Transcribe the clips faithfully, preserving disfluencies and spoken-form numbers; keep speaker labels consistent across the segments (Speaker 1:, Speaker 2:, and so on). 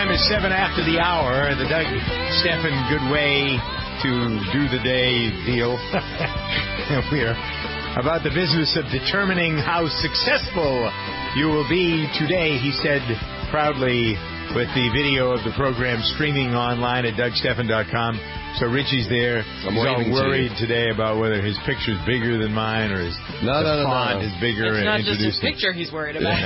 Speaker 1: time is seven after the hour. The Doug Stephan good way to do the day deal. We're about the business of determining how successful you will be today, he said proudly, with the video of the program streaming online at Doug Stephan dot com. So Richie's there.
Speaker 2: I'm
Speaker 1: He's all worried
Speaker 2: to
Speaker 1: today about whether his picture's bigger than mine or his
Speaker 2: no,
Speaker 1: the
Speaker 2: no, no,
Speaker 1: font
Speaker 2: no.
Speaker 1: is bigger.
Speaker 3: It's not
Speaker 1: and
Speaker 3: just his
Speaker 1: introducing.
Speaker 3: picture he's worried about.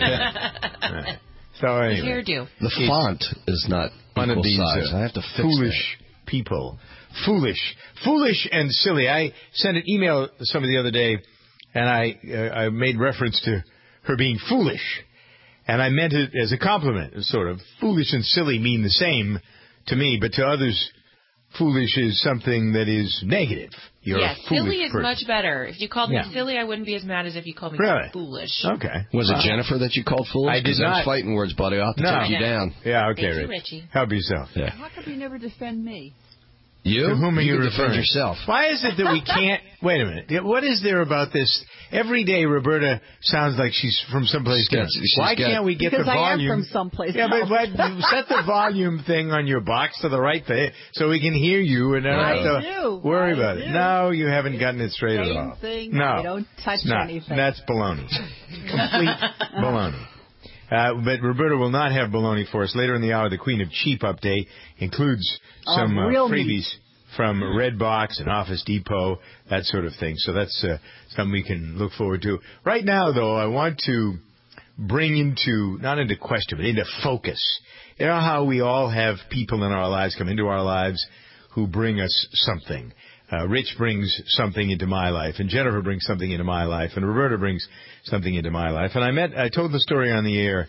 Speaker 1: Right. So anyway,
Speaker 3: Hairdo.
Speaker 2: The font is not
Speaker 1: one of
Speaker 2: equal
Speaker 1: these
Speaker 2: size.
Speaker 1: uh,
Speaker 2: I have to fix
Speaker 1: foolish
Speaker 2: that.
Speaker 1: people. Foolish. Foolish and silly. I sent an email to somebody the other day, and I uh, I made reference to her being foolish. And I meant it as a compliment, sort of. Foolish and silly mean the same to me, but to others, foolish is something that is negative. You're
Speaker 3: yeah,
Speaker 1: a foolish
Speaker 3: silly is
Speaker 1: person.
Speaker 3: much better. If you called me
Speaker 1: Yeah.
Speaker 3: silly, I wouldn't be as mad as if you called me
Speaker 1: Really?
Speaker 3: foolish.
Speaker 1: Okay.
Speaker 2: Was it
Speaker 1: Uh,
Speaker 2: Jennifer that you called foolish?
Speaker 1: I did
Speaker 2: 'Cause
Speaker 1: not.
Speaker 2: them's fighting words, buddy. I'll have to
Speaker 1: No.
Speaker 2: take you down.
Speaker 1: Yeah, okay,
Speaker 3: Thank you,
Speaker 1: Rich.
Speaker 3: Richie.
Speaker 1: Help yourself.
Speaker 2: Yeah.
Speaker 4: How come you never defend me?
Speaker 2: You?
Speaker 1: To whom are you
Speaker 2: can defend
Speaker 1: referring?
Speaker 2: yourself.
Speaker 1: Why is it that we can't... Wait a minute. What is there about this? Every day, Roberta sounds like she's from someplace
Speaker 2: She's got-
Speaker 1: else.
Speaker 2: she's
Speaker 1: Why
Speaker 2: got-
Speaker 1: can't we get
Speaker 4: Because
Speaker 1: the
Speaker 4: I am
Speaker 1: volume...
Speaker 4: from someplace
Speaker 1: Yeah,
Speaker 4: else.
Speaker 1: but, but set the volume thing on your box to the right there so we can hear you and don't
Speaker 4: I
Speaker 1: have to
Speaker 4: do.
Speaker 1: worry
Speaker 4: I
Speaker 1: about it.
Speaker 4: do.
Speaker 1: No, you haven't gotten it straight at
Speaker 4: Same
Speaker 1: all.
Speaker 4: thing.
Speaker 1: No.
Speaker 4: I don't touch
Speaker 1: it's not.
Speaker 4: anything.
Speaker 1: That's baloney. Complete baloney. Uh, but Roberta will not have baloney for us. Later in the hour, the Queen of Cheap update includes
Speaker 4: Oh,
Speaker 1: some uh,
Speaker 4: real
Speaker 1: freebies
Speaker 4: meat.
Speaker 1: from Redbox and Office Depot, that sort of thing. So that's uh, something we can look forward to. Right now, though, I want to bring into, not into question, but into focus. You know how we all have people in our lives come into our lives who bring us something. Uh, Rich brings something into my life, and Jennifer brings something into my life, and Roberta brings something into my life. And I met, I told the story on the air,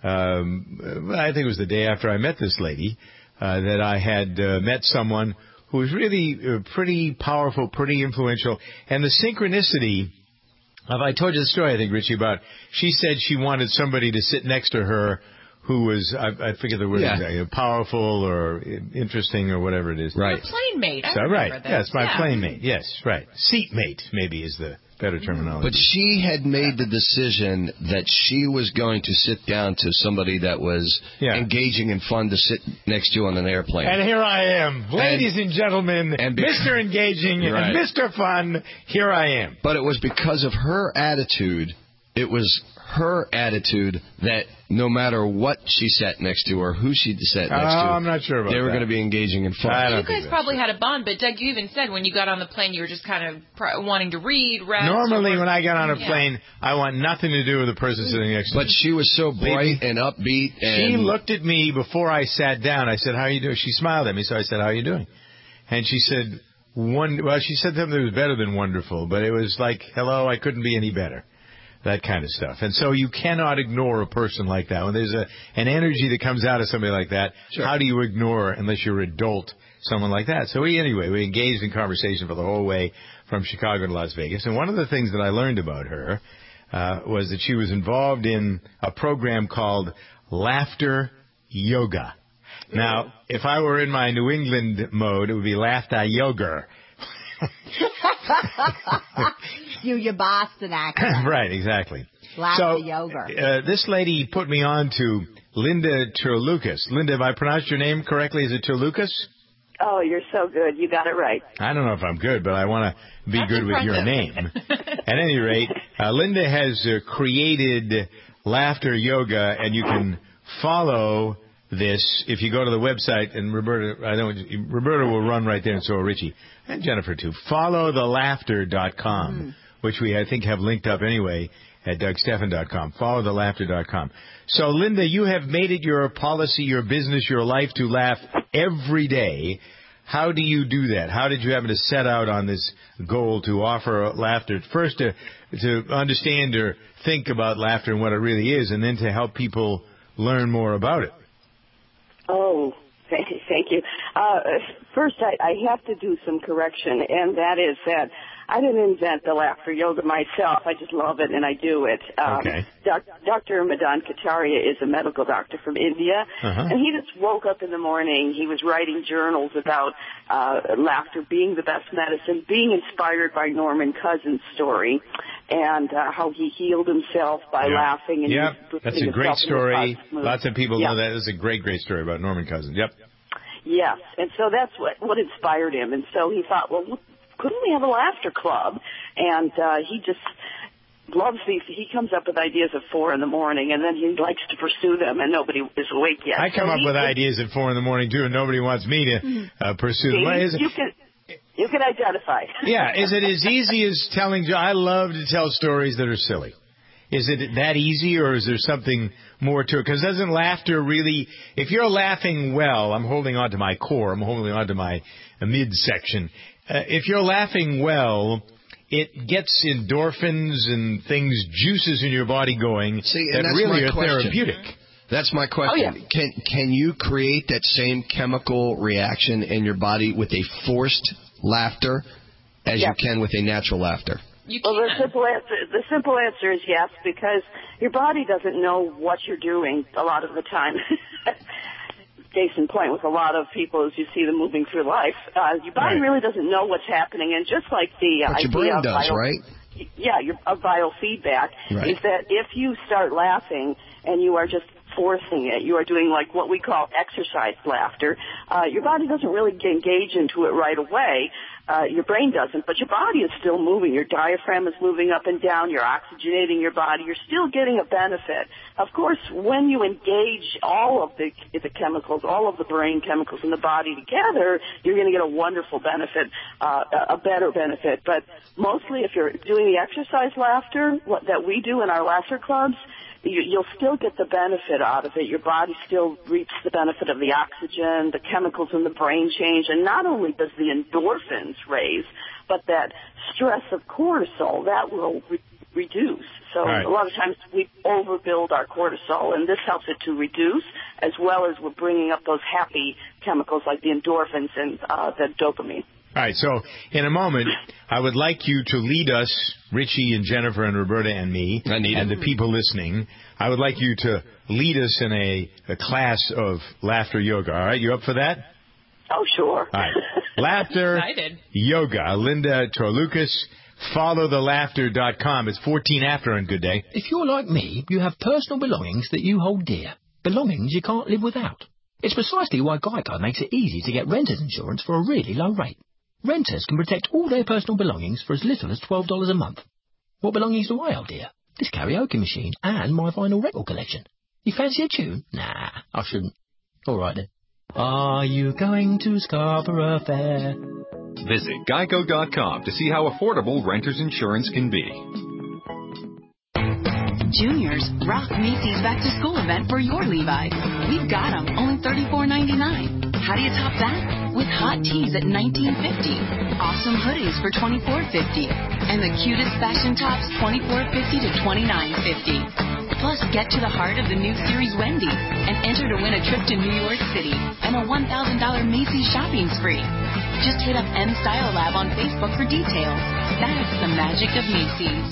Speaker 1: um, I think it was the day after I met this lady, uh, that I had uh, met someone who was really uh, pretty powerful, pretty influential. And the synchronicity of, I told you the story, I think, Richie, about she said she wanted somebody to sit next to her who was, I, I forget the word
Speaker 2: Yeah.
Speaker 1: exactly, powerful or interesting or whatever it is.
Speaker 2: Right.
Speaker 3: Your plane mate. I
Speaker 1: So,
Speaker 3: remember
Speaker 1: right.
Speaker 3: this.
Speaker 1: Yes, my
Speaker 3: yeah.
Speaker 1: plane mate. Yes, right. Seat mate, maybe, is the better terminology.
Speaker 2: But she had made the decision that she was going to sit down to somebody that was
Speaker 1: Yeah.
Speaker 2: engaging and fun to sit next to on an airplane.
Speaker 1: And here I am, ladies and, gentlemen,
Speaker 2: and be-
Speaker 1: Mister Engaging
Speaker 2: Right.
Speaker 1: and Mister Fun, here I am.
Speaker 2: But it was because of her attitude. It was her attitude that no matter what she sat next to or who she sat next
Speaker 1: Oh,
Speaker 2: to,
Speaker 1: I'm not sure about
Speaker 2: they were
Speaker 1: that.
Speaker 2: going to be engaging and fun.
Speaker 1: I
Speaker 3: You
Speaker 1: don't think
Speaker 3: guys
Speaker 1: that's
Speaker 3: probably
Speaker 1: true.
Speaker 3: had a bond, but Doug, you even said when you got on the plane, you were just kind of pr- wanting to read, rest.
Speaker 1: Normally,
Speaker 3: or-
Speaker 1: when I get on a
Speaker 3: Yeah.
Speaker 1: plane, I want nothing to do with the person sitting next to me.
Speaker 2: But she was so bright and upbeat. And
Speaker 1: She looked at me before I sat down. I said, how are you doing? She smiled at me, so I said, how are you doing? And she said, one. well, she said something that was better than wonderful, but it was like, hello, I couldn't be any better. That kind of stuff. And so you cannot ignore a person like that. When there's a an energy that comes out of somebody like that,
Speaker 2: Sure.
Speaker 1: how do you ignore, unless you're an adult, someone like that? So we, anyway, we engaged in conversation for the whole way from Chicago to Las Vegas. And one of the things that I learned about her uh, was that she was involved in a program called Laughter Yoga. Now, if I were in my New England mode, it would be Laughter Yoga.
Speaker 4: You, your Boston accent.
Speaker 1: Right, exactly.
Speaker 4: Laughter
Speaker 1: so,
Speaker 4: yoga.
Speaker 1: Uh, this lady put me on to Linda Terlucas. Linda, have I pronounced your name correctly? Is it Terlucas?
Speaker 5: Oh, you're so good. You got it right.
Speaker 1: I don't know if I'm good, but I want to be
Speaker 3: That's
Speaker 1: good with your
Speaker 3: impressive.
Speaker 1: name. At any rate, uh, Linda has uh, created Laughter Yoga, and you can follow this if you go to the website. And Roberta, I don't. Roberta will run right there, and so will Richie and Jennifer too. follow the laughter dot com, mm. which we I think have linked up anyway at Doug Stephan dot com. follow the laughter dot com. So, Linda, you have made it your policy, your business, your life to laugh every day. How do you do that? How did you happen to set out on this goal to offer laughter? First, to, to understand or think about laughter and what it really is, and then to help people learn more about it.
Speaker 5: Oh, thank you. Thank you. Uh, first, I, I have to do some correction, and that is that I didn't invent the laughter yoga myself. I just love it, and I do it. Um,
Speaker 1: okay.
Speaker 5: Doc, Doctor Madan Kataria is a medical doctor from India,
Speaker 1: uh-huh.
Speaker 5: and he just woke up in the morning. He was writing journals about uh, laughter being the best medicine, being inspired by Norman Cousins' story. and uh, how he healed himself by
Speaker 1: yep.
Speaker 5: laughing. And
Speaker 1: yep, that's a great story. Lots of people
Speaker 5: yep.
Speaker 1: know that. It's a great, great story about Norman Cousins. Yep.
Speaker 5: Yes, and so that's what what inspired him. And so he thought, well, couldn't we have a laughter club? And uh, he just loves these. He comes up with ideas at four in the morning, and then he likes to pursue them, and nobody is awake yet.
Speaker 1: I come
Speaker 5: so
Speaker 1: up
Speaker 5: he,
Speaker 1: with ideas at four in the morning too, and nobody wants me to uh, pursue them.
Speaker 5: See,
Speaker 1: Is it,
Speaker 5: you can you can identify.
Speaker 1: yeah, is it as easy as telling? I love to tell stories that are silly. Is it that easy, or is there something more to it? Because doesn't laughter really, if you're laughing well, I'm holding on to my core, I'm holding on to my uh, midsection. Uh, if you're laughing well, it gets endorphins and things, juices in your body going
Speaker 2: See,
Speaker 1: that
Speaker 2: that's
Speaker 1: really
Speaker 2: my
Speaker 1: are
Speaker 2: question.
Speaker 1: therapeutic.
Speaker 2: That's my question.
Speaker 5: Oh, yeah.
Speaker 2: Can can you create that same chemical reaction in your body with a forced laughter as
Speaker 5: Yes.
Speaker 2: you can with a natural laughter?
Speaker 3: You
Speaker 5: Well, the
Speaker 3: can.
Speaker 5: simple answer the simple answer is yes, because your body doesn't know what you're doing a lot of the time. Case in point, with a lot of people, as you see them moving through life, uh, your body
Speaker 1: Right.
Speaker 5: really doesn't know what's happening. And just like the uh,
Speaker 2: But your
Speaker 5: idea
Speaker 2: brain
Speaker 5: of
Speaker 2: does,
Speaker 5: bio-
Speaker 2: right?
Speaker 5: Yeah, your of biofeedback
Speaker 2: Right.
Speaker 5: is that if you start laughing and you are just forcing it, you are doing like what we call exercise laughter. Uh, your body doesn't really engage into it right away. Uh, your brain doesn't, but your body is still moving. Your diaphragm is moving up and down. You're oxygenating your body. You're still getting a benefit. Of course, when you engage all of the, the chemicals, all of the brain chemicals in the body together, you're going to get a wonderful benefit, uh, a better benefit. But mostly if you're doing the exercise laughter what, that we do in our laughter clubs, you, you'll still get the benefit out of it. Your body still reaps the benefit of the oxygen, the chemicals in the brain change, and not only does the endorphins raise, but that stress of cortisol, that will re- reduce. So
Speaker 1: right.
Speaker 5: a lot of times we overbuild our cortisol, and this helps it to reduce, as well as we're bringing up those happy chemicals like the endorphins and uh, the dopamine.
Speaker 1: All right, so in a moment, I would like you to lead us, Richie and Jennifer and Roberta and me,
Speaker 2: I need
Speaker 1: and
Speaker 2: it.
Speaker 1: the people listening. I would like you to lead us in a, a class of laughter yoga. All right, you up for that?
Speaker 5: Oh, sure.
Speaker 1: All right. Laughter
Speaker 3: Excited.
Speaker 1: yoga. Linda Torlucas, follow the laughter dot com. It's fourteen after on Good Day.
Speaker 6: If you're like me, you have personal belongings that you hold dear. Belongings you can't live without. It's precisely why Geico makes it easy to get renter's insurance for a really low rate. Renters can protect all their personal belongings for as little as twelve dollars a month. What belongings do I hold dear? This karaoke machine and my vinyl record collection. You fancy a tune? Nah, I shouldn't. All right then. Are you going to Scarborough Fair?
Speaker 7: Visit geico dot com to see how affordable renter's insurance can be.
Speaker 8: Juniors, rock Macy's back to school event for your Levi's. We've got them, only thirty-four ninety-nine. How do you top that? With hot tees at nineteen fifty, awesome hoodies for twenty-four fifty, and the cutest fashion tops twenty-four fifty to twenty-nine fifty. Plus, get to the heart of the new series Wendy and enter to win a trip to New York City and a one thousand dollars Macy's shopping spree. Just hit up M Style Lab on Facebook for details. That's the magic of Macy's.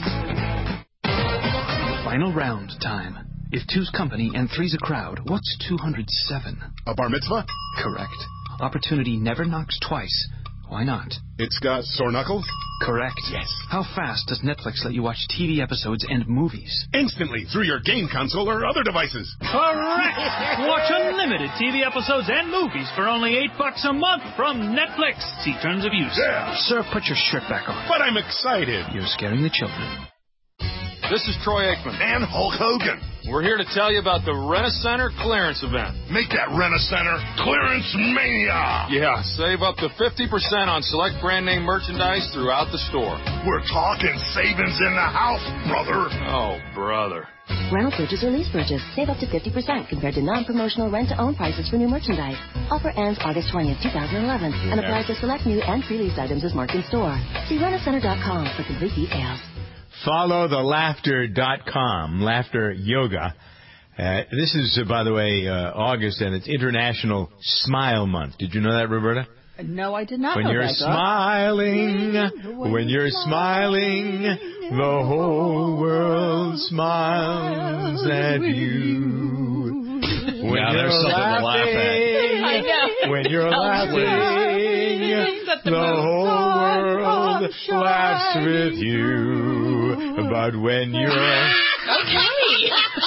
Speaker 9: Final round time. If two's company and three's a crowd, what's two hundred seven?
Speaker 10: A bar mitzvah?
Speaker 9: Correct. Opportunity never knocks twice. Why not?
Speaker 10: It's got sore knuckles?
Speaker 9: Correct.
Speaker 10: Yes.
Speaker 9: How fast does Netflix let you watch T V episodes and movies?
Speaker 10: Instantly, through your game console or other devices.
Speaker 11: Correct! Watch unlimited T V episodes and movies for only eight bucks a month from Netflix. See terms of use.
Speaker 10: Yeah.
Speaker 9: Sir, put your shirt back on.
Speaker 10: But I'm excited.
Speaker 9: You're scaring the children.
Speaker 12: This is Troy Aikman.
Speaker 10: And Hulk Hogan.
Speaker 12: We're here to tell you about the Rent-A-Center clearance event.
Speaker 10: Make that Rent-A-Center clearance mania.
Speaker 12: Yeah, save up to fifty percent on select brand name merchandise throughout the store.
Speaker 10: We're talking savings in the house, brother.
Speaker 12: Oh, brother.
Speaker 13: Rental purchase or lease purchase. Save up to fifty percent compared to non-promotional rent-to-own prices for new merchandise. Offer ends August twentieth, twenty eleven and applies to select new and pre-lease items as marked in store. See rent a center dot com for complete details.
Speaker 1: Follow the laughter dot com, Laughter Yoga. Uh, this is, uh, by the way, uh, August, and it's International Smile Month. Did you know that, Roberta?
Speaker 4: No, I did not
Speaker 1: when
Speaker 4: know
Speaker 1: you're
Speaker 4: that.
Speaker 1: Smiling, when, when you're smiling, the whole world smiles at you. When
Speaker 2: yeah,
Speaker 1: you're
Speaker 2: there's something
Speaker 1: laughing,
Speaker 2: to laugh at.
Speaker 3: I know.
Speaker 1: When you're laughing,
Speaker 3: that the
Speaker 1: the
Speaker 3: most
Speaker 1: whole world
Speaker 3: sun
Speaker 1: laughs
Speaker 3: shines
Speaker 1: with you. But when you're...
Speaker 3: Okay.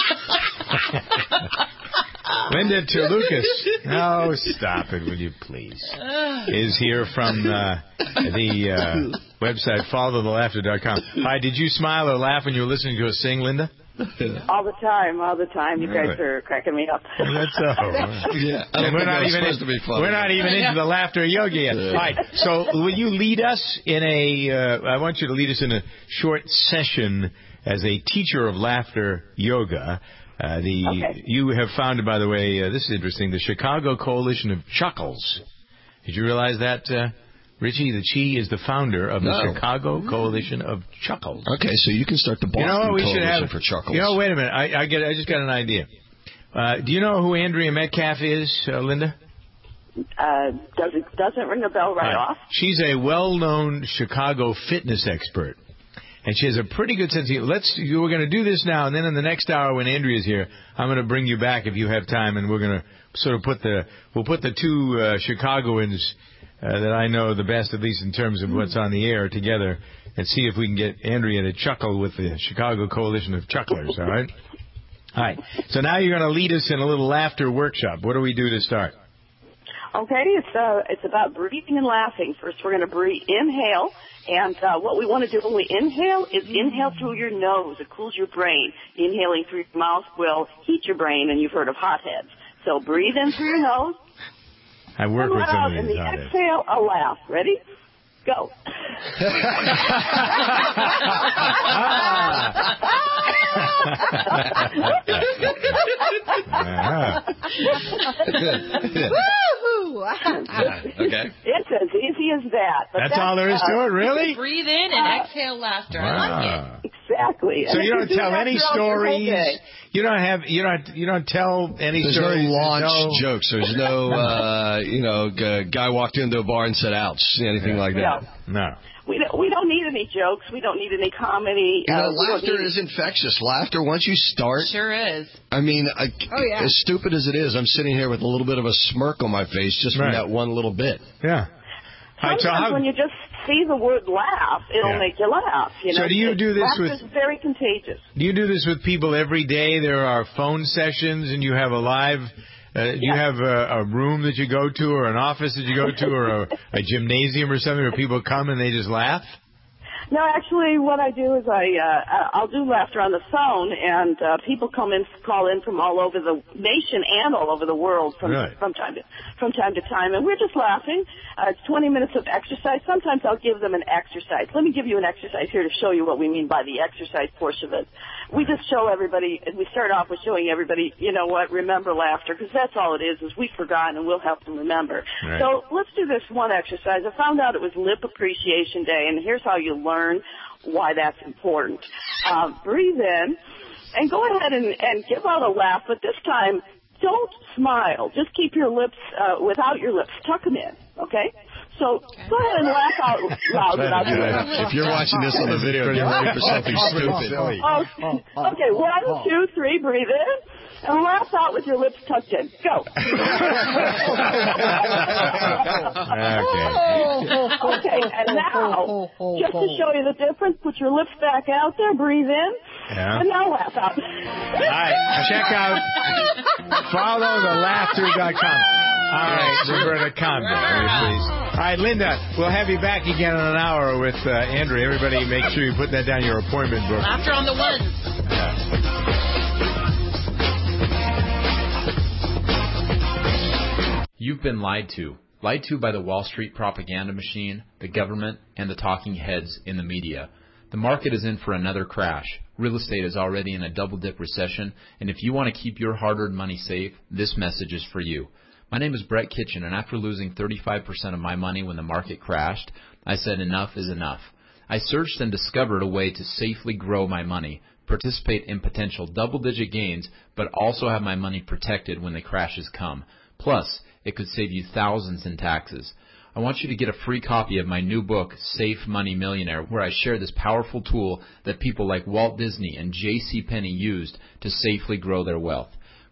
Speaker 1: Linda Tulukas. Oh, stop it, will you please? Is here from uh, the uh, website follow the laughter dot com. Hi, did you smile or laugh when you were listening to us sing, Linda?
Speaker 5: All the time, all the time. You
Speaker 1: Really?
Speaker 5: guys are cracking me up.
Speaker 1: That's all.
Speaker 2: Yeah, I don't
Speaker 1: And we're
Speaker 2: think
Speaker 1: not
Speaker 2: that was
Speaker 1: even
Speaker 2: supposed to be funny.
Speaker 1: we're not even into the laughter yoga yet. All right. So will you lead us in a? Uh, I want you to lead us in a short session as a teacher of laughter yoga. Uh, the
Speaker 5: Okay.
Speaker 1: you have founded, by the way, uh, this is interesting. The Chicago Coalition of Chuckles. Did you realize that, uh, Richie? That she is the founder of the
Speaker 2: No.
Speaker 1: Chicago Coalition of Chuckles.
Speaker 2: Okay, so you can start the Boston
Speaker 1: You know what we should
Speaker 2: Coalition
Speaker 1: have
Speaker 2: for Chuckles.
Speaker 1: You know, wait a minute. I, I get. I just got an idea. Uh, do you know who Andrea Metcalf is, uh, Linda?
Speaker 5: Uh, does it doesn't ring a bell right
Speaker 1: Right.
Speaker 5: off?
Speaker 1: She's a well-known Chicago fitness expert, and she has a pretty good sense of humor. Let's. you- We're going to do this now, and then in the next hour when Andrea's here, I'm going to bring you back if you have time, and we're going to sort of put the. We'll put the two uh, Chicagoans uh, that I know the best, at least in terms of what's on the air, together, and see if we can get Andrea to chuckle with the Chicago Coalition of Chucklers. All right. All right. So now you're going to lead us in a little laughter workshop. What do we do to start?
Speaker 5: Okay, it's uh, it's about breathing and laughing. First, we're going to breathe, inhale, and uh, what we want to do when we inhale is inhale through your nose. It cools your brain. Inhaling through your mouth will heat your brain, and you've heard of hotheads. So breathe in through your nose.
Speaker 1: I work
Speaker 5: and
Speaker 1: with
Speaker 5: let
Speaker 1: some
Speaker 5: out,
Speaker 1: of
Speaker 5: and
Speaker 1: these
Speaker 5: the
Speaker 1: hotheads.
Speaker 5: exhale, a laugh. Ready? Go.
Speaker 2: Okay.
Speaker 5: It's as easy as that. But
Speaker 1: That's all there is to it, really?
Speaker 3: Breathe in and exhale laughter. I like
Speaker 1: Wow.
Speaker 3: it.
Speaker 5: Exactly.
Speaker 1: So
Speaker 5: And
Speaker 1: you
Speaker 5: if
Speaker 1: don't
Speaker 5: do
Speaker 1: tell
Speaker 5: that
Speaker 1: any
Speaker 5: throughout your whole
Speaker 1: stories.
Speaker 5: day-
Speaker 1: You don't have. You don't. You don't tell any
Speaker 2: There's
Speaker 1: stories.
Speaker 2: no launch
Speaker 1: no,
Speaker 2: jokes. There's no, uh, you know, g- guy walked into a bar and said, ouch, anything like that.
Speaker 1: No.
Speaker 5: We don't, we don't need any jokes. We don't need any comedy.
Speaker 2: You know,
Speaker 5: uh, we don't
Speaker 2: laughter
Speaker 5: need-
Speaker 2: is infectious. Laughter, once you start,
Speaker 3: Sure is.
Speaker 2: I mean, I,
Speaker 4: Oh, yeah.
Speaker 2: as stupid as it is, I'm sitting here with a little bit of a smirk on my face just from
Speaker 1: Right.
Speaker 2: that one little bit.
Speaker 1: Yeah. All right,
Speaker 5: Sometimes
Speaker 1: so how,
Speaker 5: when you just see the word laugh, it'll
Speaker 1: Yeah.
Speaker 5: make you laugh. You know?
Speaker 1: So do you do this
Speaker 5: Laughter
Speaker 1: with-
Speaker 5: is very contagious.
Speaker 1: do you do this with people every day? There are phone sessions, and you have a live. Uh, do you have a, a room that you go to, or an office that you go to, or a, a gymnasium or something where people come and they just laugh?
Speaker 5: No, actually, what I do is I uh, I'll do laughter on the phone, and uh, people come in, call in from all over the nation and all over the world from
Speaker 1: Really?
Speaker 5: from time to from time to time, and we're just laughing. Uh, it's twenty minutes of exercise. Sometimes I'll give them an exercise. Let me give you an exercise here to show you what we mean by the exercise portion of it. We just show everybody. We start off with showing everybody, you know what? Remember laughter, because that's all it is. Is we've forgotten, and we'll help them remember.
Speaker 1: Right.
Speaker 5: So let's do this one exercise. I found out it was Lip Appreciation Day, and here's how you learn why that's important. Um, breathe in and go ahead and, and give out a laugh, but this time don't smile. Just keep your lips uh, without your lips. Tuck them in, okay? So go ahead and laugh out loud without your lips.
Speaker 2: If you're watching this on the video, get ready for something stupid.
Speaker 5: Oh, okay, one, two, three, breathe in. And laugh out with your lips tucked in. Go.
Speaker 1: Okay.
Speaker 5: Okay, and now, just to show you the difference, put your lips back out there, breathe in,
Speaker 1: Yeah.
Speaker 5: and now laugh out.
Speaker 1: All right. Check out follow the laughter dot com. All right, Roberta, calm down, please. All right, Linda, we'll have you back again in an hour with uh, Andrea. Everybody, make sure you put that down in your appointment book.
Speaker 3: Laughter on the ones.
Speaker 1: Yeah.
Speaker 14: You've been lied to. Lied to by the Wall Street propaganda machine, the government, and the talking heads in the media. The market is in for another crash. Real estate is already in a double-dip recession, and if you want to keep your hard-earned money safe, this message is for you. My name is Brett Kitchen, and after losing thirty-five percent of my money when the market crashed, I said enough is enough. I searched and discovered a way to safely grow my money, participate in potential double-digit gains, but also have my money protected when the crashes come. Plus, it could save you thousands in taxes. I want you to get a free copy of my new book, Safe Money Millionaire, where I share this powerful tool that people like Walt Disney and J C Penney used to safely grow their wealth.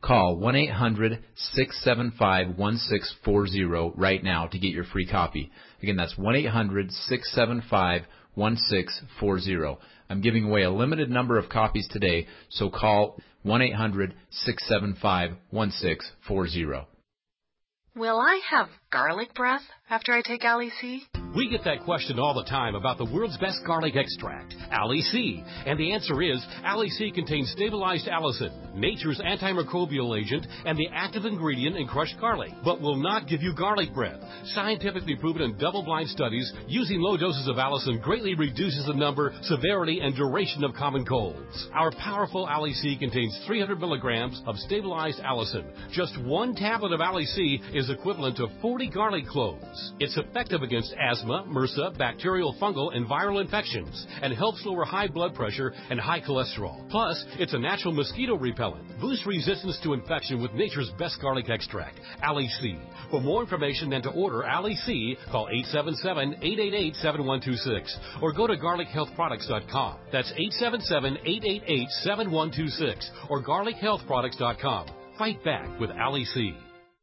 Speaker 14: Call one eight hundred six seven five one six four zero right now to get your free copy. Again, that's one eight hundred six seven five one six four zero. I'm giving away a limited number of copies today, so call one eight hundred six seven five one six four zero.
Speaker 15: Will I have garlic breath after I take Ali C?
Speaker 16: We get that question all the time about the world's best garlic extract, Ali C. And the answer is, Ali C contains stabilized allicin, nature's antimicrobial agent, and the active ingredient in crushed garlic, but will not give you garlic breath. Scientifically proven in double-blind studies, using low doses of allicin greatly reduces the number, severity, and duration of common colds. Our powerful Ali C contains three hundred milligrams of stabilized allicin. Just one tablet of Ali C is equivalent to forty garlic cloves. It's effective against asthma, MRSA, bacterial, fungal, and viral infections, and helps lower high blood pressure and high cholesterol. Plus, it's a natural mosquito repellent. Boost resistance to infection with nature's best garlic extract, Ali C. For more information and to order Ali C, call eight seven seven, eight eight eight, seven one two six or go to garlic health products dot com. That's eight seven seven, eight eight eight, seven one two six or garlic health products dot com. Fight back with Ali C.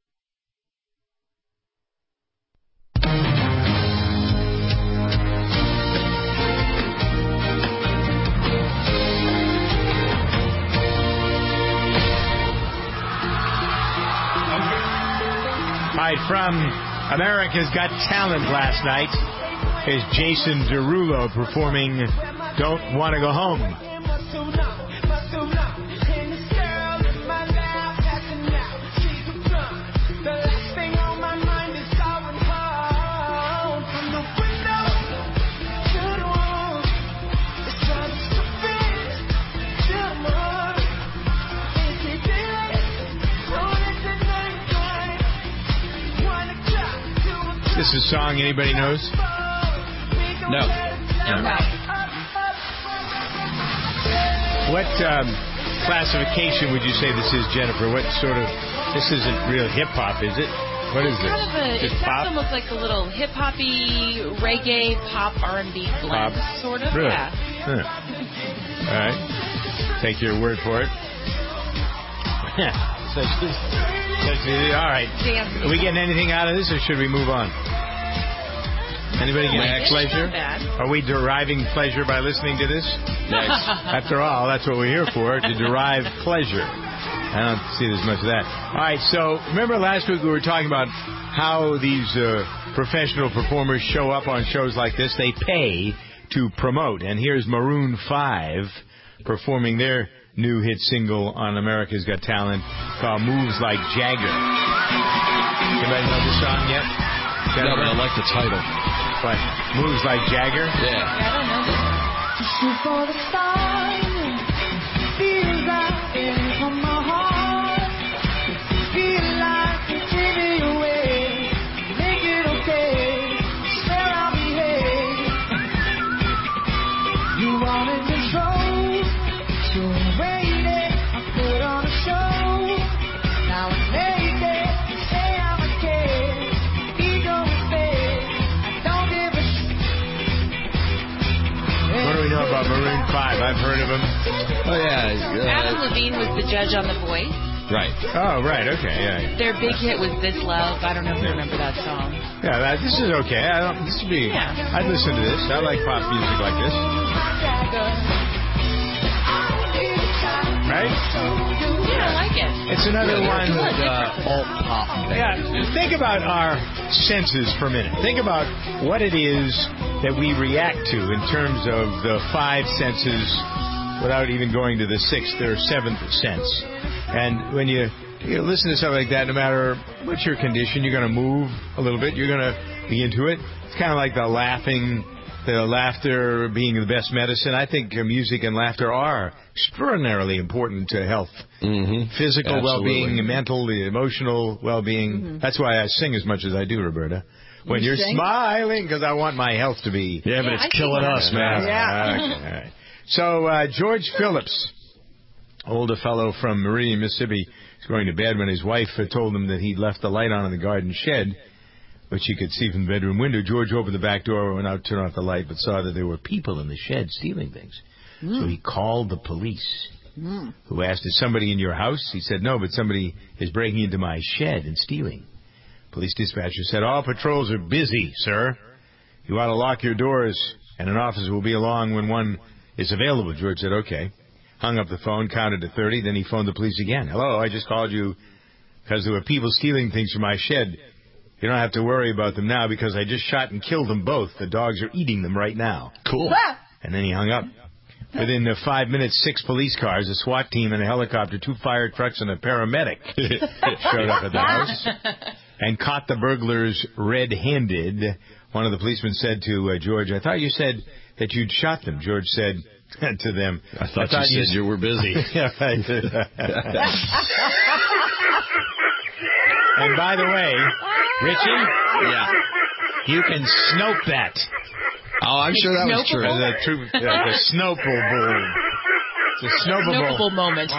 Speaker 1: All right, from America's Got Talent last night is Jason Derulo performing Don't Want to Go Home. This is a song anybody knows?
Speaker 14: No.
Speaker 3: No.
Speaker 1: What um, classification would you say this is, Jennifer? What sort of... This isn't real hip-hop, is it? What is
Speaker 3: it's
Speaker 1: this?
Speaker 3: Kind of a,
Speaker 1: is
Speaker 3: it
Speaker 1: pop?
Speaker 3: sounds almost like a little hip-hoppy, reggae, pop, R and B blend,
Speaker 1: Pop?
Speaker 3: sort of.
Speaker 1: Really?
Speaker 3: Yeah.
Speaker 1: Huh. All right. Take your word for it. Such, such, all right. Are we getting anything out of this, or should we move on? Anybody getting
Speaker 3: Next.
Speaker 1: pleasure? Are we deriving pleasure by listening to this?
Speaker 2: Next.
Speaker 1: After all, that's what we're here for, to derive pleasure. I don't see there's much of that. All right, so remember last week we were talking about how these uh, professional performers show up on shows like this. They pay to promote. And here's Maroon five performing their new hit single on America's Got Talent called Moves Like Jagger. Anybody know this song yet?
Speaker 2: No, but I like the title.
Speaker 1: What? Moves Like Jagger?
Speaker 2: Yeah.
Speaker 3: I don't know this.
Speaker 17: Shoot for the stars, feel like it's from my heart, feel like you take me away, make it okay, swear I'll behave. You want in control, so wait it, I put on a show, now I make it, say I'm a kid, ego is fake, I don't give a shit.
Speaker 1: What do we know about Maroon five? I've heard of them.
Speaker 2: Oh, yeah. Uh,
Speaker 3: Adam Levine was the judge on The Voice.
Speaker 2: Right.
Speaker 1: Oh, right. Okay. Yeah.
Speaker 3: Their big hit was This Love. I don't know if you remember that song.
Speaker 1: Yeah. That, this is okay. I don't. This would be.
Speaker 3: Yeah.
Speaker 1: I'd listen to this. I like pop music like this. Right?
Speaker 3: Yeah, I like it.
Speaker 1: It's another
Speaker 2: Yeah,
Speaker 1: one.
Speaker 2: like uh, alt pop.
Speaker 1: Yeah. Think about our senses for a minute. Think about what it is that we react to in terms of the five senses without even going to the sixth or seventh sense. And when you, you listen to something like that, no matter what's your condition, you're going to move a little bit. You're going to be into it. It's kind of like the laughing, the laughter being the best medicine. I think uh, music and laughter are extraordinarily important to health.
Speaker 2: Mm-hmm.
Speaker 1: Physical
Speaker 2: Absolutely.
Speaker 1: well-being, mental, emotional well-being.
Speaker 4: Mm-hmm.
Speaker 1: That's why I sing as much as I do, Roberta. When
Speaker 4: You
Speaker 1: you're
Speaker 4: sing?
Speaker 1: smiling, because I want my health to be...
Speaker 2: Yeah, but
Speaker 3: Yeah,
Speaker 2: it's
Speaker 3: I
Speaker 2: killing
Speaker 3: think
Speaker 2: us,
Speaker 1: Yeah.
Speaker 2: man.
Speaker 4: Yeah.
Speaker 1: Okay, all right. So, uh, George Phillips, older fellow from Meridian, Mississippi, was going to bed when his wife had told him that he'd left the light on in the garden shed, which he could see from the bedroom window. George opened the back door, went out, turned off the light, but saw that there were people in the shed stealing things.
Speaker 4: Mm.
Speaker 1: So he called the police.
Speaker 4: Mm.
Speaker 1: who asked, is somebody in your house? He said, no, but somebody is breaking into my shed and stealing. Police dispatcher said, all patrols are busy, sir. You ought to lock your doors, and an officer will be along when one is available. George said, okay. Hung up the phone, counted to thirty, then he phoned the police again. Hello, I just called you because there were people stealing things from my shed. You don't have to worry about them now because I just shot and killed them both. The dogs are eating them right now.
Speaker 2: Cool.
Speaker 1: And then he hung up. Within uh, five minutes, six police cars, a SWAT team, and a helicopter, two fire trucks, and a paramedic showed up at the house and caught the burglars red-handed. One of the policemen said to uh, George, I thought you said that you'd shot them. George said to them,
Speaker 2: I thought, I thought you, you said you were busy.
Speaker 1: And by the way, Richie,
Speaker 2: yeah,
Speaker 1: you can Snope that.
Speaker 2: Oh, I'm sure that was true.
Speaker 1: The, true, yeah, the Snopable. It's a Snopable,
Speaker 3: Snopable moment.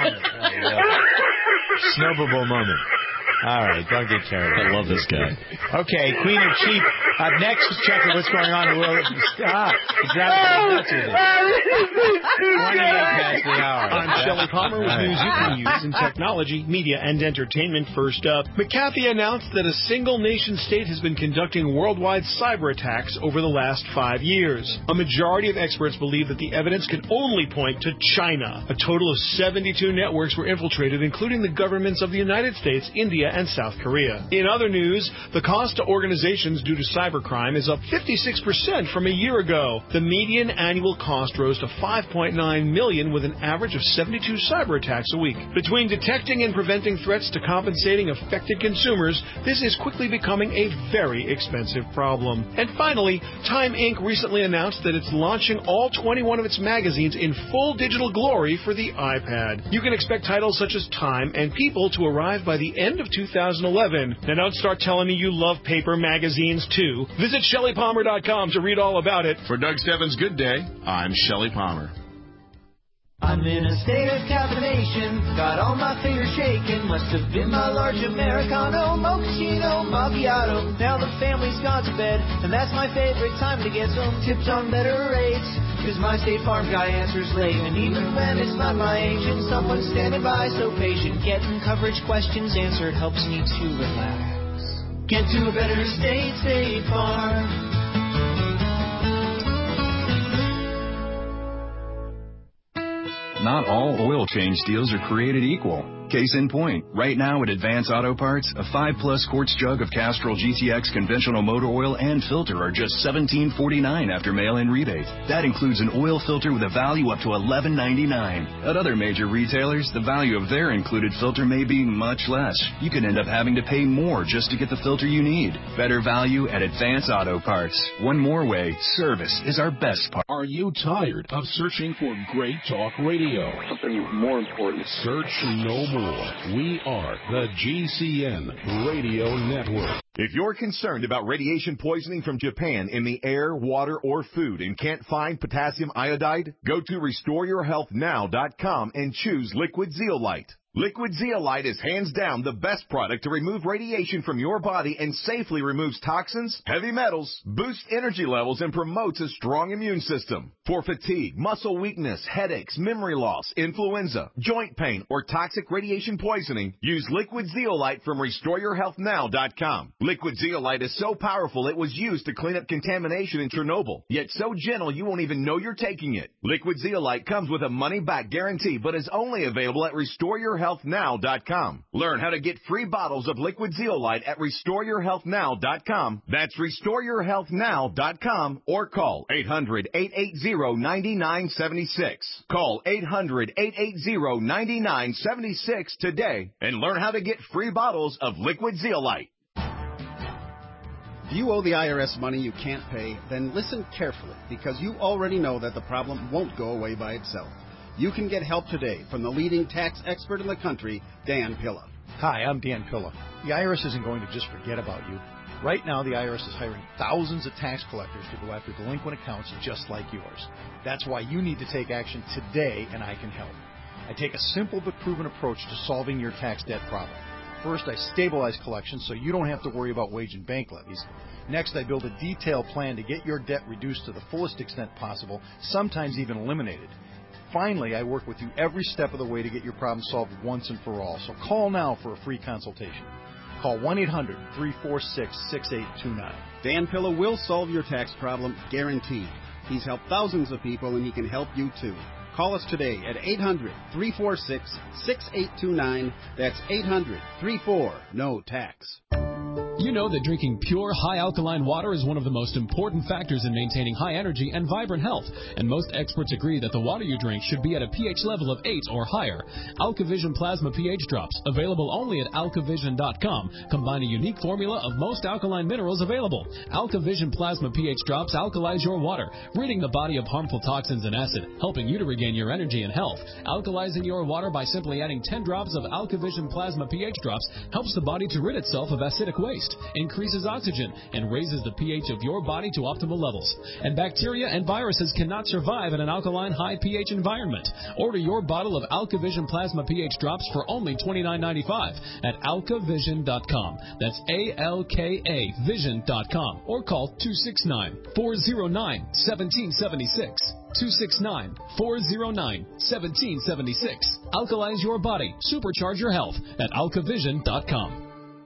Speaker 1: Snopable moment. All right, don't get carried away.
Speaker 2: I love this guy.
Speaker 1: Okay, Queen of Cheap. Up next, let's check out what's going on in the world. Stop. You're driving me nuts with it. twenty-eight past the hour.
Speaker 18: I'm Shelley Palmer with news you can use in technology, media, and entertainment. First up, McAfee announced that a single nation state has been conducting worldwide cyber attacks over the last five years. A majority of experts believe that the evidence can only point to China. A total of seventy-two networks were infiltrated, including the governments of the United States, India, and South Korea. In other news, the cost to organizations due to cybercrime is up fifty-six percent from a year ago. The median annual cost rose to five point nine million dollars with an average of seventy-two cyber attacks a week. Between detecting and preventing threats to compensating affected consumers, this is quickly becoming a very expensive problem. And finally, Time Incorporated recently announced that it's launching all twenty-one of its magazines in full digital glory for the iPad. You can expect titles such as Time and People to arrive by the end of two thousand eleven. Now don't start telling me you love paper magazines too. Visit Shelley Palmer dot com to read all about it.
Speaker 12: For Doug Stebbins' Good Day, I'm Shelley Palmer.
Speaker 17: I'm in a state of captivation, got all my fingers shaking. Must have been my large Americano, mochaccino, macchiato. Now the family's gone to bed, and that's my favorite time to get some tips on better rates. Cause my State Farm guy answers late, and even when it's not my agent, someone's standing by so patient. Getting coverage questions answered helps me to relax. Get to a better state, State Farm.
Speaker 19: Not all oil change deals are created equal. Case in point, right now at Advance Auto Parts, a five plus quarts jug of Castrol G T X conventional motor oil and filter are just seventeen forty-nine after mail-in rebate. That includes an oil filter with a value up to eleven ninety-nine. At other major retailers, the value of their included filter may be much less. You could end up having to pay more just to get the filter you need. Better value at Advance Auto Parts. One more way, service is our best part.
Speaker 20: Are you tired of searching for great talk radio?
Speaker 21: Something more important.
Speaker 20: Search no more. We are the G C N Radio Network.
Speaker 22: If you're concerned about radiation poisoning from Japan in the air, water, or food and can't find potassium iodide, go to restore your health now dot com and choose Liquid Zeolite. Liquid Zeolite is hands down the best product to remove radiation from your body and safely removes toxins, heavy metals, boosts energy levels, and promotes a strong immune system. For fatigue, muscle weakness, headaches, memory loss, influenza, joint pain, or toxic radiation poisoning, use Liquid Zeolite from restore your health now dot com. Liquid Zeolite is so powerful it was used to clean up contamination in Chernobyl, yet so gentle you won't even know you're taking it. Liquid Zeolite comes with a money-back guarantee, but is only available at restore your health now dot com. Learn how to get free bottles of Liquid Zeolite at restore your health now dot com. That's restore your health now dot com or call eight hundred, eight eight zero, nine nine seven six. Call eight hundred, eight eight zero, nine nine seven six today and learn how to get free bottles of Liquid Zeolite.
Speaker 23: If you owe the I R S money you can't pay, then listen carefully, because you already know that the problem won't go away by itself. You can get help today from the leading tax expert in the country, Dan Pilla.
Speaker 24: Hi, I'm Dan Pilla. The I R S isn't going to just forget about you. Right now, the I R S is hiring thousands of tax collectors to go after delinquent accounts just like yours. That's why you need to take action today, and I can help. I take a simple but proven approach to solving your tax debt problem. First, I stabilize collections so you don't have to worry about wage and bank levies. Next, I build a detailed plan to get your debt reduced to the fullest extent possible, sometimes even eliminated. finally, I work with you every step of the way to get your problem solved once and for all. So call now for a free consultation. Call one eight hundred three four six six eight two nine.
Speaker 23: Dan Pilla will solve your tax problem, guaranteed. He's helped thousands of people, and he can help you too. Call us today at eight hundred three four six six eight two nine. That's eight hundred three four no tax.
Speaker 6: You know that drinking pure, high-alkaline water is one of the most important factors in maintaining high energy and vibrant health, and most experts agree that the water you drink should be at a pH level of eight or higher. AlkaVision Plasma pH Drops, available only at alkavision dot com, combine a unique formula of most alkaline minerals available. AlkaVision Plasma pH Drops alkalize your water, ridding the body of harmful toxins and acid, helping you to regain your energy and health. Alkalizing your water by simply adding ten drops of AlkaVision Plasma pH Drops helps the body to rid itself of acidic waste, increases oxygen, and raises the pH of your body to optimal levels. And bacteria and viruses cannot survive in an alkaline high pH environment. Order your bottle of AlkaVision Plasma pH Drops for only twenty-nine ninety-five at alkavision dot com. That's A L K A vision dot com. Or call two six nine, four zero nine, one seven seven six. two six nine, four zero nine, one seven seven six. Alkalize your body. Supercharge your health at alkavision dot com.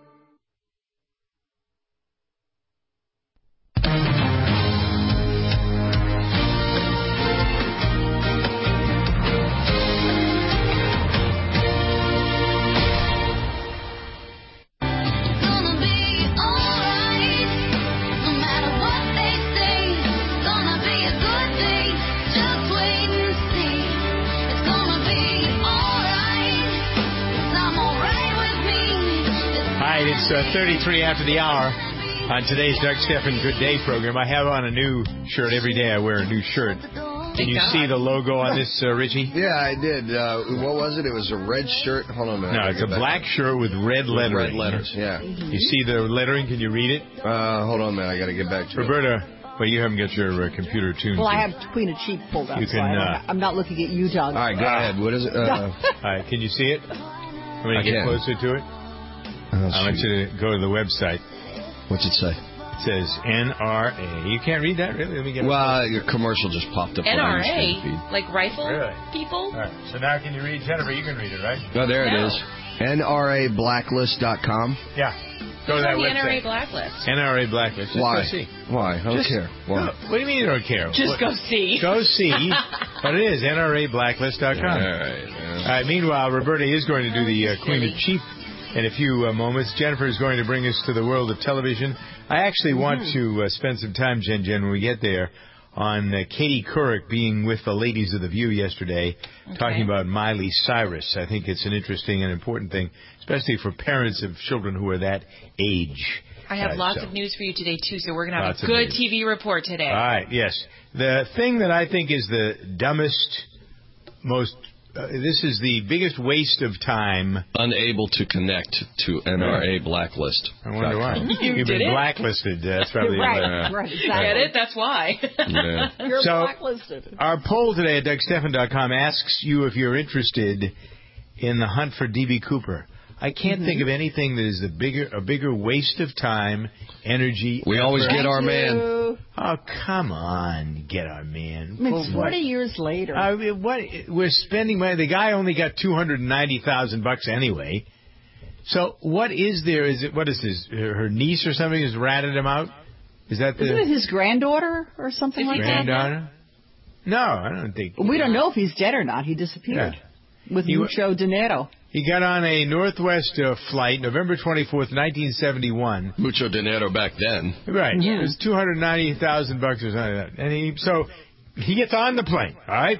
Speaker 1: It's uh, thirty-three after the hour on today's Doug Stephan Good Day program. I have on a new shirt. Every day I wear a new shirt. Can you see the logo on this, uh, Richie?
Speaker 2: Yeah, I did. Uh, what was it? It was a red shirt. Hold on a minute.
Speaker 1: No, it's a black shirt with red
Speaker 2: with
Speaker 1: lettering.
Speaker 2: Red letters, yeah.
Speaker 1: You see the lettering? Can you read it?
Speaker 2: Uh, hold on a minute. I got to get back to
Speaker 1: Roberta, it. Well, you haven't got your uh, computer tuned.
Speaker 4: Well, I have Queen of Cheap pulled up,
Speaker 1: you can,
Speaker 4: so
Speaker 1: uh,
Speaker 4: I'm not looking at you, Doug.
Speaker 2: All right, go ahead. What is it? Uh,
Speaker 1: All right, can you see it? I'm going to get
Speaker 2: can.
Speaker 1: closer to it.
Speaker 2: Oh,
Speaker 1: I want you to go to the website.
Speaker 2: What's it say?
Speaker 1: It says N R A. You can't read that, really? Let me get.
Speaker 2: Well, your commercial just popped up.
Speaker 3: N R A,
Speaker 2: on your feed.
Speaker 3: like rifle
Speaker 1: really?
Speaker 3: people.
Speaker 1: All right. So now can you read, Jennifer? You can read it, right?
Speaker 2: Oh, there
Speaker 3: No.
Speaker 2: it is. N R A blacklist dot com.
Speaker 1: Yeah. Go to
Speaker 3: It's
Speaker 1: that
Speaker 3: on the
Speaker 1: website.
Speaker 3: N R A blacklist.
Speaker 1: N R A blacklist. Just
Speaker 2: Why?
Speaker 1: Go see.
Speaker 2: Why? I don't
Speaker 1: Just,
Speaker 2: care. Why?
Speaker 1: No, what do you mean you don't care?
Speaker 3: Just
Speaker 1: what,
Speaker 3: go see.
Speaker 1: Go see. But it is N R A blacklist dot com.
Speaker 2: All right.
Speaker 1: All right. Meanwhile, Roberta is going to do the uh, Queen of Cheap in a few uh, moments. Jennifer is going to bring us to the world of television. I actually want
Speaker 3: Mm-hmm.
Speaker 1: to uh, spend some time, Jen Jen, when we get there, on uh, Katie Couric being with the ladies of The View yesterday,
Speaker 3: Okay.
Speaker 1: talking about Miley Cyrus. I think it's an interesting and important thing, especially for parents of children who are that age.
Speaker 3: I have
Speaker 1: Uh,
Speaker 3: lots
Speaker 1: so-
Speaker 3: of news for you today, too, so we're going to have
Speaker 1: Lots
Speaker 3: a
Speaker 1: of
Speaker 3: good
Speaker 1: news.
Speaker 3: T V report today.
Speaker 1: All right, yes. The thing that I think is the dumbest, most, uh, this is the biggest waste of time.
Speaker 2: Unable to connect to N R A blacklist.
Speaker 1: I wonder why.
Speaker 3: You
Speaker 1: You've
Speaker 3: did
Speaker 1: been
Speaker 3: it?
Speaker 1: blacklisted. That's probably
Speaker 4: right,
Speaker 1: uh,
Speaker 4: right,
Speaker 3: Get
Speaker 4: exactly.
Speaker 3: it? That's why.
Speaker 2: Yeah.
Speaker 4: You're
Speaker 1: So-
Speaker 4: blacklisted.
Speaker 1: Our poll today at Doug Stephan dot com asks you if you're interested in the hunt for D B. Cooper. I can't
Speaker 4: Mm-hmm.
Speaker 1: think of anything that is a bigger a bigger waste of time, energy.
Speaker 2: We
Speaker 1: effort.
Speaker 2: always get our
Speaker 4: Thank
Speaker 2: man.
Speaker 4: you.
Speaker 1: Oh, come on, get our man.
Speaker 4: It's
Speaker 1: For what?
Speaker 4: forty years later.
Speaker 1: I mean, what we're spending money. The guy only got two hundred and ninety thousand bucks anyway. So what is there? Is it what is this? Her her niece or something has ratted him out? Is that the
Speaker 4: Isn't it his granddaughter or something
Speaker 3: Is
Speaker 4: like
Speaker 3: he
Speaker 4: that?
Speaker 1: granddaughter? No, I don't think.
Speaker 4: We don't know if he's dead or not. He disappeared with
Speaker 1: He wa-
Speaker 4: mucho dinero.
Speaker 1: He got on a Northwest uh, flight November twenty-fourth, nineteen seventy-one.
Speaker 2: Mucho dinero back then.
Speaker 1: Right.
Speaker 4: Yeah.
Speaker 1: It was two hundred ninety thousand bucks or something like that. And he, so he gets on the plane, all right?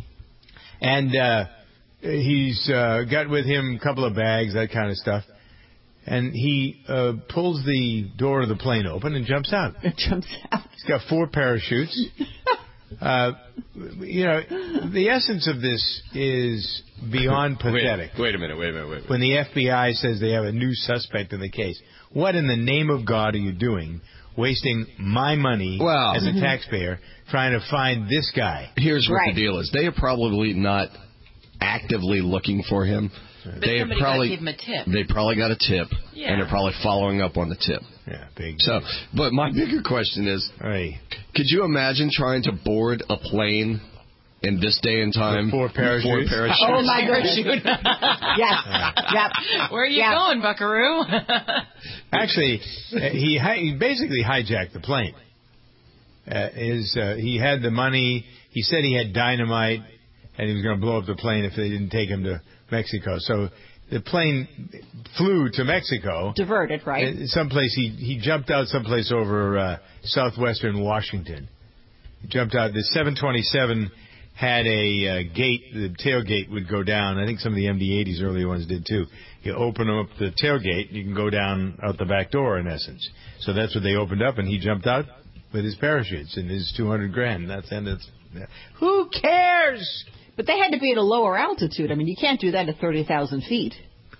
Speaker 1: And uh, he's uh, got with him a couple of bags, that kind of stuff. And he uh, pulls the door of the plane open and jumps out.
Speaker 4: It jumps out.
Speaker 1: He's got four parachutes. uh, you know, the essence of this is beyond pathetic.
Speaker 2: Wait, wait a minute, wait a minute, wait a minute.
Speaker 1: When the F B I says they have a new suspect in the case. What in the name of God are you doing, wasting my money
Speaker 2: Well,
Speaker 1: as a taxpayer trying to find this guy?
Speaker 2: Here's what
Speaker 4: Right.
Speaker 2: the deal is. They are probably not actively looking for him.
Speaker 3: But
Speaker 2: they
Speaker 3: somebody
Speaker 2: probably
Speaker 3: got to give him a tip.
Speaker 2: they probably got a tip,
Speaker 3: Yeah.
Speaker 2: and they're probably following up on the tip.
Speaker 1: Yeah, big.
Speaker 2: So, but my bigger question is,
Speaker 1: Hey.
Speaker 2: could you imagine trying to board a plane in this day and time.
Speaker 1: With four parachutes.
Speaker 2: Four parachutes.
Speaker 4: Oh, my goodness. yes. Yep.
Speaker 3: Where are you
Speaker 4: yep.
Speaker 3: going, Buckaroo?
Speaker 1: Actually, uh, he, hi- he basically hijacked the plane. Uh, his, uh, he had the money. He said he had dynamite, and he was going to blow up the plane if they didn't take him to Mexico. So the plane flew to Mexico.
Speaker 4: Diverted, right?
Speaker 1: Uh, someplace he he jumped out someplace over uh, southwestern Washington. He jumped out. The seven twenty-seven had a uh, gate. The tailgate would go down. I think some of the M D eighties, earlier ones, did too. You open up the tailgate, you can go down out the back door, in essence. So that's what they opened up, and he jumped out with his parachutes and his two hundred grand. That's and it's. Who cares?
Speaker 4: But they had to be at a lower altitude. I mean, you can't do that at thirty thousand feet.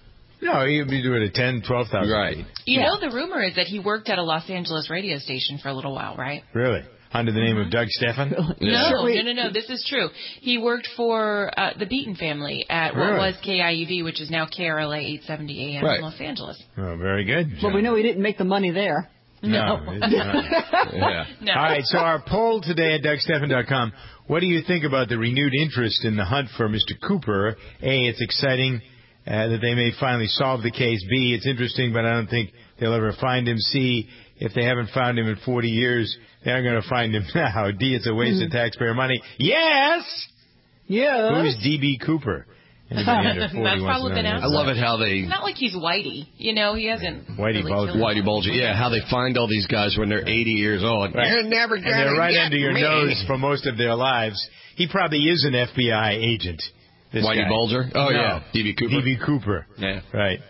Speaker 1: No, you'd be doing it at ten, twelve thousand
Speaker 2: right.
Speaker 1: feet.
Speaker 3: You
Speaker 4: Yeah.
Speaker 3: know, the rumor is that he worked at a Los Angeles radio station for a little while, right?
Speaker 1: Really? Under the name of Doug Stephan?
Speaker 2: Yeah.
Speaker 3: No, no, no, no. This is true. He worked for uh, the Beaton family at what
Speaker 1: Really?
Speaker 3: was K I U V, which is now K R L A eight seventy A M
Speaker 2: Right.
Speaker 3: in Los Angeles.
Speaker 1: Oh, very good.
Speaker 4: Well, we know he didn't make the money there.
Speaker 3: No.
Speaker 1: No, it's not.
Speaker 2: Yeah.
Speaker 3: No.
Speaker 1: All right, so our poll today at Doug Stephan dot com. What do you think about the renewed interest in the hunt for Mister Cooper? A, it's exciting uh, that they may finally solve the case. B, it's interesting, but I don't think they'll ever find him. C, if they haven't found him in forty years, they aren't going to find him now. D, it's a waste of taxpayer money. Yes!
Speaker 4: Yes.
Speaker 1: Who's D B. Cooper? Anybody under forty
Speaker 3: That's
Speaker 1: wants
Speaker 3: probably
Speaker 1: to
Speaker 3: been
Speaker 1: know
Speaker 3: asked.
Speaker 1: that.
Speaker 2: I love it how they
Speaker 3: It's not like he's Whitey. You know, he hasn't.
Speaker 1: Whitey
Speaker 3: really
Speaker 1: Bulger.
Speaker 3: killed
Speaker 2: Whitey Bulger. Yeah, how they find all these guys when they're eighty years old.
Speaker 1: Right.
Speaker 2: You're never
Speaker 1: And
Speaker 2: gonna
Speaker 1: they're right
Speaker 2: get
Speaker 1: under your
Speaker 2: me.
Speaker 1: nose for most of their lives. He probably is an F B I agent. This
Speaker 2: Whitey
Speaker 1: guy.
Speaker 2: Bulger? Oh,
Speaker 1: No.
Speaker 2: yeah. D B. Cooper?
Speaker 1: D B. Cooper.
Speaker 2: Yeah.
Speaker 1: Right.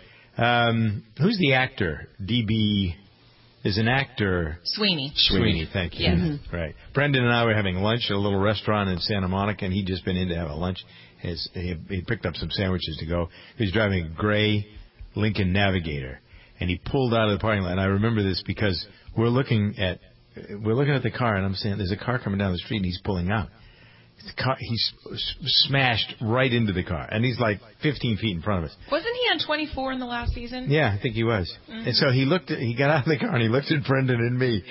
Speaker 1: Um, who's the actor? D B is an actor.
Speaker 3: Sweeney.
Speaker 1: Sweeney, thank you.
Speaker 3: Yeah.
Speaker 1: Mm-hmm. Right. Brendan and I were having lunch at a little restaurant in Santa Monica, and he'd just been in to have a lunch. His, he, he picked up some sandwiches to go. He was driving a gray Lincoln Navigator, and he pulled out of the parking lot. And I remember this because we're looking at we're looking at the car, and I'm saying there's a car coming down the street, and he's pulling out. The car, he's smashed right into the car, and he's like fifteen feet in front of us.
Speaker 3: Wasn't he on twenty-four in the last season?
Speaker 1: Yeah, I think he was.
Speaker 3: Mm-hmm.
Speaker 1: And so he looked. At, he got out of the car and he looked at Brendan and me.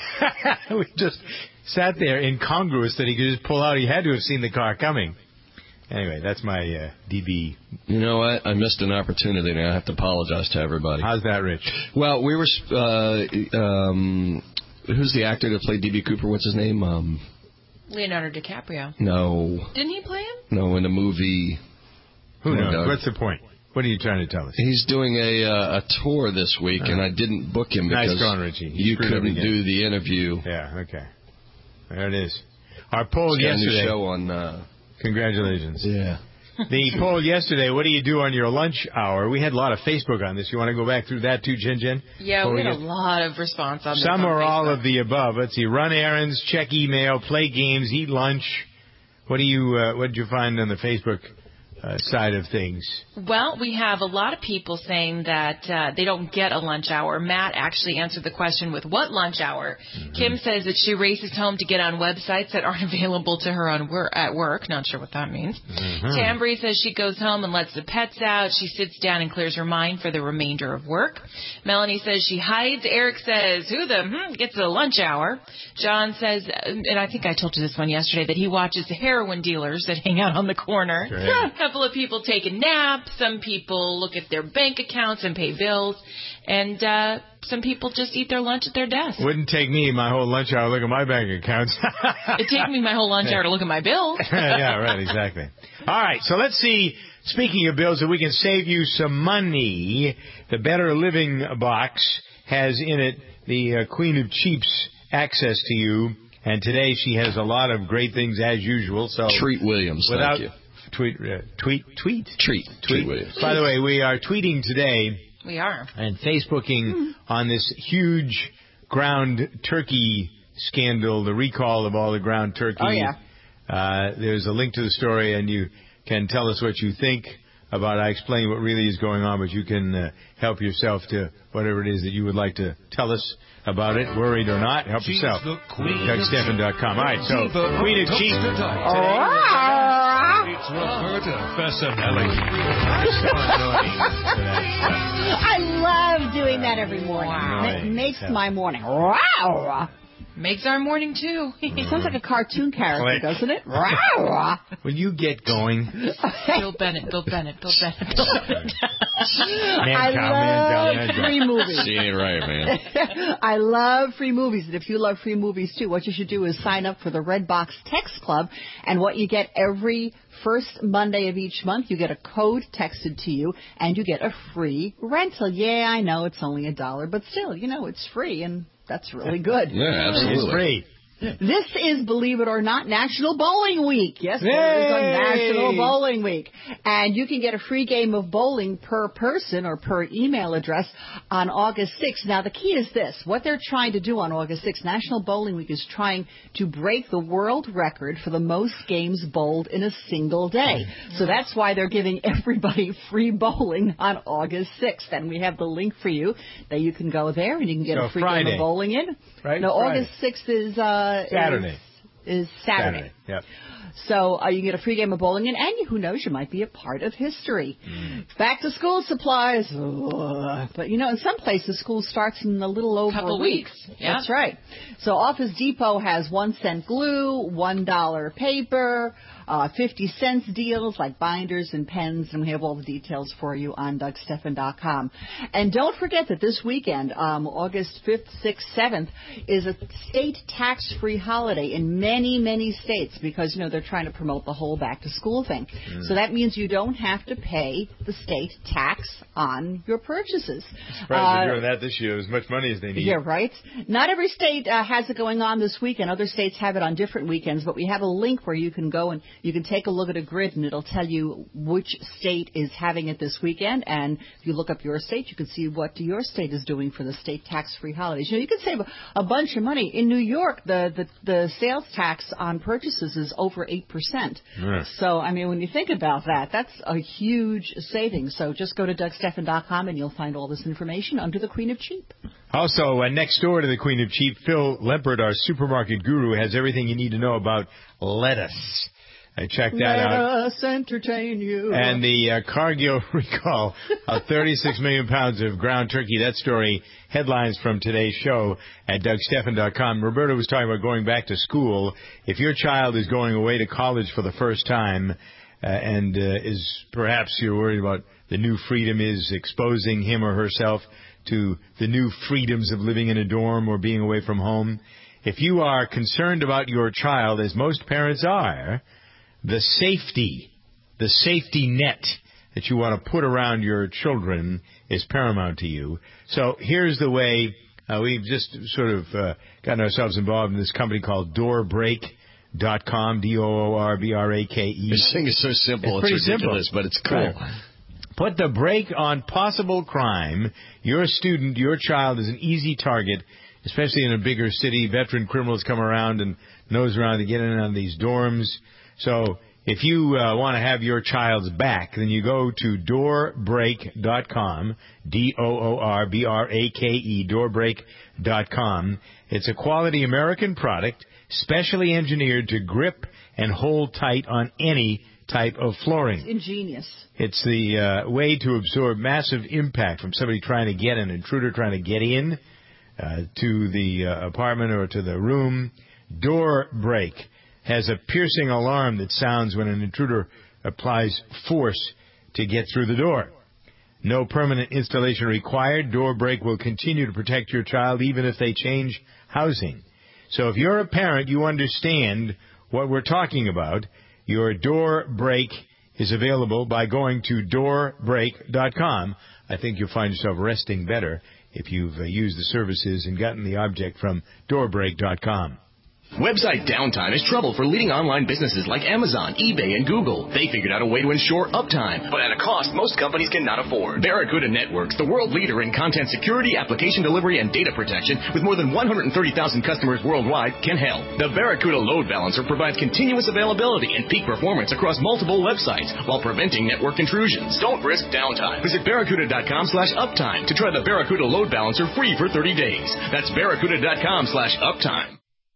Speaker 1: We just sat there incongruous that he could just pull out. He had to have seen the car coming. Anyway, that's my uh, D B.
Speaker 2: You know what? I missed an opportunity, and I have to apologize to everybody.
Speaker 1: How's that, Rich?
Speaker 2: Well, we were. Uh, um, who's the actor that played D B. Cooper? What's his name? Um,
Speaker 3: Leonardo DiCaprio.
Speaker 2: no,
Speaker 3: Didn't he play him?
Speaker 2: no, in the movie.
Speaker 1: Who knows?
Speaker 2: Doug.
Speaker 1: What's the point? What are you trying to tell us?
Speaker 2: He's doing a uh, a tour this week, and I didn't book him
Speaker 1: Nice
Speaker 2: because
Speaker 1: going, Richie. You
Speaker 2: you
Speaker 1: screwed up
Speaker 2: couldn't
Speaker 1: again.
Speaker 2: do the interview.
Speaker 1: Yeah, okay. There it is. Our poll
Speaker 2: He's got a new
Speaker 1: yesterday.
Speaker 2: show on. Uh,
Speaker 1: Congratulations.
Speaker 2: yeah.
Speaker 1: The poll yesterday, what do you do on your lunch hour? We had a lot of Facebook on this. You want to go back through that too, Jen Jen?
Speaker 3: Yeah,
Speaker 1: Poll
Speaker 3: we had a
Speaker 1: yes-
Speaker 3: lot of response on this.
Speaker 1: Some
Speaker 3: on
Speaker 1: or all
Speaker 3: Facebook.
Speaker 1: of the above. Let's see. Run errands, check email, play games, eat lunch. What do you? Uh, what did you find on the Facebook uh, side of things?
Speaker 3: Well, we have a lot of people saying that uh, they don't get a lunch hour. Matt actually answered the question with what lunch hour. Mm-hmm. Kim says that she races home to get on websites that aren't available to her on wor- at work. Not sure what that means. Mm-hmm. Tambry says she goes home and lets the pets out. She sits down and clears her mind for the remainder of work. Melanie says she hides. Eric says, who the hmm, gets a lunch hour? John says, and I think I told you this one yesterday, that he watches the heroin dealers that hang out on the corner. A couple of people taking naps. Some people look at their bank accounts and pay bills. And uh, some people just eat their lunch at their desk.
Speaker 1: Wouldn't take me my whole lunch hour to look at my bank accounts.
Speaker 3: It'd take me my whole lunch hour to look at my bills.
Speaker 1: Yeah, right, exactly. All right, so let's see, speaking of bills, that we can save you some money. The Better Living box has in it the uh, Queen of Cheaps access to you. And today she has a lot of great things as usual. So
Speaker 2: Treat Williams,
Speaker 1: without,
Speaker 2: thank you.
Speaker 1: Tweet, uh, tweet, tweet?
Speaker 2: Treat.
Speaker 1: Tweet.
Speaker 2: Treat Williams.
Speaker 1: By the way, we are tweeting today.
Speaker 3: We are.
Speaker 1: And Facebooking on this huge ground turkey scandal, the recall of all the ground turkey.
Speaker 4: Oh, yeah.
Speaker 1: Uh, there's a link to the story, and you can tell us what you think about it. I explain what really is going on, but you can uh, help yourself to whatever it is that you would like to tell us about it. Worried or not, help
Speaker 20: She's
Speaker 1: yourself.
Speaker 20: the queen
Speaker 1: Doug Stephan dot com. All right, so Queen of Cheap.
Speaker 20: It's Roberta Fessinelli.
Speaker 4: I love doing that every morning.
Speaker 1: Wow.
Speaker 4: It makes my morning. Wow.
Speaker 3: Makes our morning, too.
Speaker 4: Sounds like a cartoon character,
Speaker 1: Click.
Speaker 4: doesn't it?
Speaker 1: Will you get going?
Speaker 3: Bill Bennett, Bill Bennett, Bill Bennett, Bill Bennett.
Speaker 4: I
Speaker 1: cow, man
Speaker 4: love
Speaker 1: cow, man cow.
Speaker 4: free movies.
Speaker 2: She ain't right, man.
Speaker 4: I love free movies, and if you love free movies too, what you should do is sign up for the Redbox Text Club, and what you get every first Monday of each month, you get a code texted to you, and you get a free rental. Yeah, I know it's only a dollar, but still, you know, it's free, and that's really good.
Speaker 2: Yeah, absolutely.
Speaker 1: It's free.
Speaker 4: This is, believe it or not, National Bowling Week. Yes, there is a
Speaker 1: Yay!
Speaker 4: National Bowling Week. And you can get a free game of bowling per person or per email address on August sixth. Now, the key is this. What they're trying to do on August sixth, National Bowling Week is trying to break the world record for the most games bowled in a single day. So that's why they're giving everybody free bowling on August sixth. And we have the link for you that you can go there and you can get
Speaker 1: So
Speaker 4: a free
Speaker 1: Friday.
Speaker 4: game of bowling in.
Speaker 1: Right?
Speaker 4: No,
Speaker 1: Friday.
Speaker 4: August sixth is... Uh,
Speaker 1: Saturday.
Speaker 4: Is, is Saturday.
Speaker 1: Saturday. Yep.
Speaker 4: So uh, you can get a free game of bowling, and, and who knows, you might be a part of history.
Speaker 1: Mm.
Speaker 4: Back to school supplies. Ugh. But, you know, in some places, school starts in a little over
Speaker 3: Couple
Speaker 4: a week.
Speaker 3: weeks. Yeah.
Speaker 4: That's right. So Office Depot has one cent glue, one dollar paper, uh, fifty cents deals like binders and pens, and we have all the details for you on Doug Stephan dot com. And don't forget that this weekend, um, August fifth, sixth, seventh, is a state tax-free holiday in many, many states because, you know, they're trying to promote the whole back-to-school thing. Mm. So that means you don't have to pay the state tax on your purchases.
Speaker 1: I'm surprised they're doing that this year. As much money as they need.
Speaker 4: Yeah, right. Not every state uh, has it going on this weekend. Other states have it on different weekends, but we have a link where you can go and you can take a look at a grid, and it'll tell you which state is having it this weekend. And if you look up your state, you can see what your state is doing for the state tax-free holidays. You know, you can save a, a bunch of money. In New York, the, the, the sales tax on purchases is over eight percent.
Speaker 1: Yeah.
Speaker 4: So, I mean, when you think about that, that's a huge savings. So just go to Doug Stephan dot com, and you'll find all this information under the Queen of Cheap.
Speaker 1: Also, uh, next door to the Queen of Cheap, Phil Lempert, our supermarket guru, has everything you need to know about lettuce. I checked that
Speaker 4: Let
Speaker 1: out.
Speaker 4: us entertain you.
Speaker 1: And the uh, Cargill recall of thirty-six million pounds of ground turkey. That story, headlines from today's show at Doug Stephan dot com. Roberta was talking about going back to school. If your child is going away to college for the first time uh, and uh, is perhaps you're worried about the new freedom is exposing him or herself to the new freedoms of living in a dorm or being away from home, if you are concerned about your child, as most parents are, the safety, the safety net that you want to put around your children is paramount to you. So here's the way uh, we've just sort of uh, gotten ourselves involved in this company called door break dot com, D O O R B R A K E.
Speaker 2: This thing is so simple,
Speaker 1: it's,
Speaker 2: it's ridiculous,
Speaker 1: simple.
Speaker 2: But it's cool.
Speaker 1: Right. Put the brake on possible crime. Your student, your child is an easy target, especially in a bigger city. Veteran criminals come around and nose around to get in on these dorms. So if you uh, want to have your child's back, then you go to door break dot com, D O O R B R A K E, door break dot com. It's a quality American product, specially engineered to grip and hold tight on any type of flooring.
Speaker 4: It's ingenious.
Speaker 1: It's the uh, way to absorb massive impact from somebody trying to get, an intruder trying to get in uh, to the uh, apartment or to the room. Door break has a piercing alarm that sounds when an intruder applies force to get through the door. No permanent installation required. Door break will continue to protect your child even if they change housing. So if you're a parent, you understand what we're talking about. Your door break is available by going to door break dot com. I think you'll find yourself resting better if you've uh, used the services and gotten the object from door break dot com.
Speaker 7: Website downtime is trouble for leading online businesses like Amazon, eBay, and Google. They figured out a way to ensure uptime, but at a cost most companies cannot afford. Barracuda Networks, the world leader in content security, application delivery, and data protection, with more than one hundred thirty thousand customers worldwide, can help. The Barracuda Load Balancer provides continuous availability and peak performance across multiple websites while preventing network intrusions. Don't risk downtime. Visit barracuda dot com slash uptime to try the Barracuda Load Balancer free for thirty days. That's barracuda dot com slash uptime.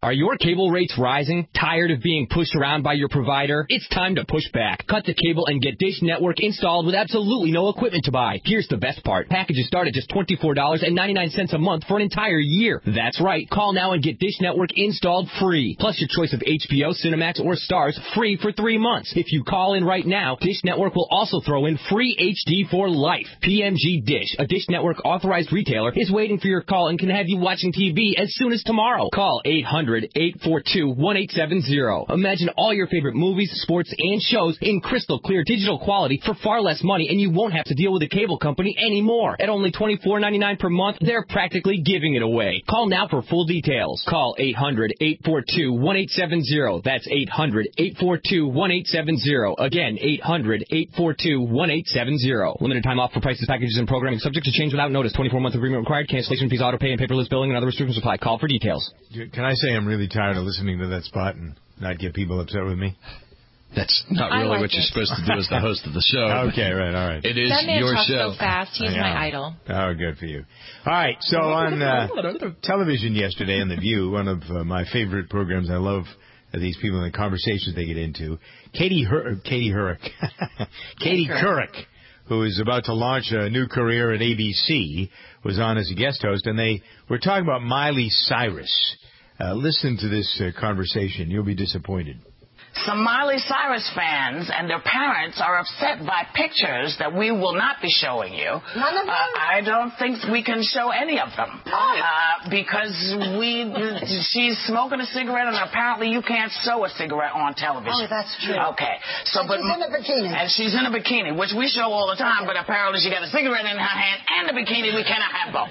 Speaker 8: Are your cable rates rising? Tired of being pushed around by your provider? It's time to push back. Cut the cable and get Dish Network installed with absolutely no equipment to buy. Here's the best part. Packages start at just twenty-four dollars and ninety-nine cents a month for an entire year. That's right. Call now and get Dish Network installed free. Plus your choice of H B O, Cinemax, or Stars free for three months. If you call in right now, Dish Network will also throw in free H D for life. P M G Dish, a Dish Network authorized retailer, is waiting for your call and can have you watching T V as soon as tomorrow. Call eight hundred, eight four two, one eight seven zero. Imagine all your favorite movies, sports, and shows in crystal clear digital quality for far less money, and you won't have to deal with a cable company anymore. At only twenty-four ninety-nine per month, they're practically giving it away. Call now for full details. Call eight hundred, eight four two, one eight seven zero. That's eight hundred, eight four two, one eight seven zero. Again, eight hundred, eight four two, one eight seven zero. Limited time offer, prices, packages, and programming subject to change without notice. twenty-four month agreement required. Cancellation fees, auto pay, and paperless billing and other restrictions apply. Call for details.
Speaker 1: Can I say I'm really tired of listening to that spot and not get people upset with me?
Speaker 2: That's not really like what it. You're supposed to do as the host of the show.
Speaker 1: Okay, right, all right.
Speaker 2: It is
Speaker 3: that man
Speaker 2: your
Speaker 3: talks
Speaker 2: show.
Speaker 3: so fast. He's my idol.
Speaker 1: Oh, good for you. All right, so on uh, television yesterday on The View, one of uh, my favorite programs, I love uh, these people and the conversations they get into, Katie Hur- Katie Couric, Katie Couric, who is about to launch a new career at A B C, was on as a guest host, and they were talking about Miley Cyrus. Uh, listen to this uh, conversation. You'll be disappointed.
Speaker 9: Some Miley Cyrus fans and their parents are upset by pictures that we will not be showing you.
Speaker 11: None of them?
Speaker 9: Uh, I don't think we can show any of them. Uh, because we, she's smoking a cigarette, and apparently you can't sew a cigarette on television.
Speaker 11: Oh, that's true.
Speaker 9: Okay. So,
Speaker 11: and
Speaker 9: but,
Speaker 11: she's in a bikini.
Speaker 9: And she's in a bikini, which we show all the time, but apparently she got a cigarette in her hand and a bikini. We cannot have both.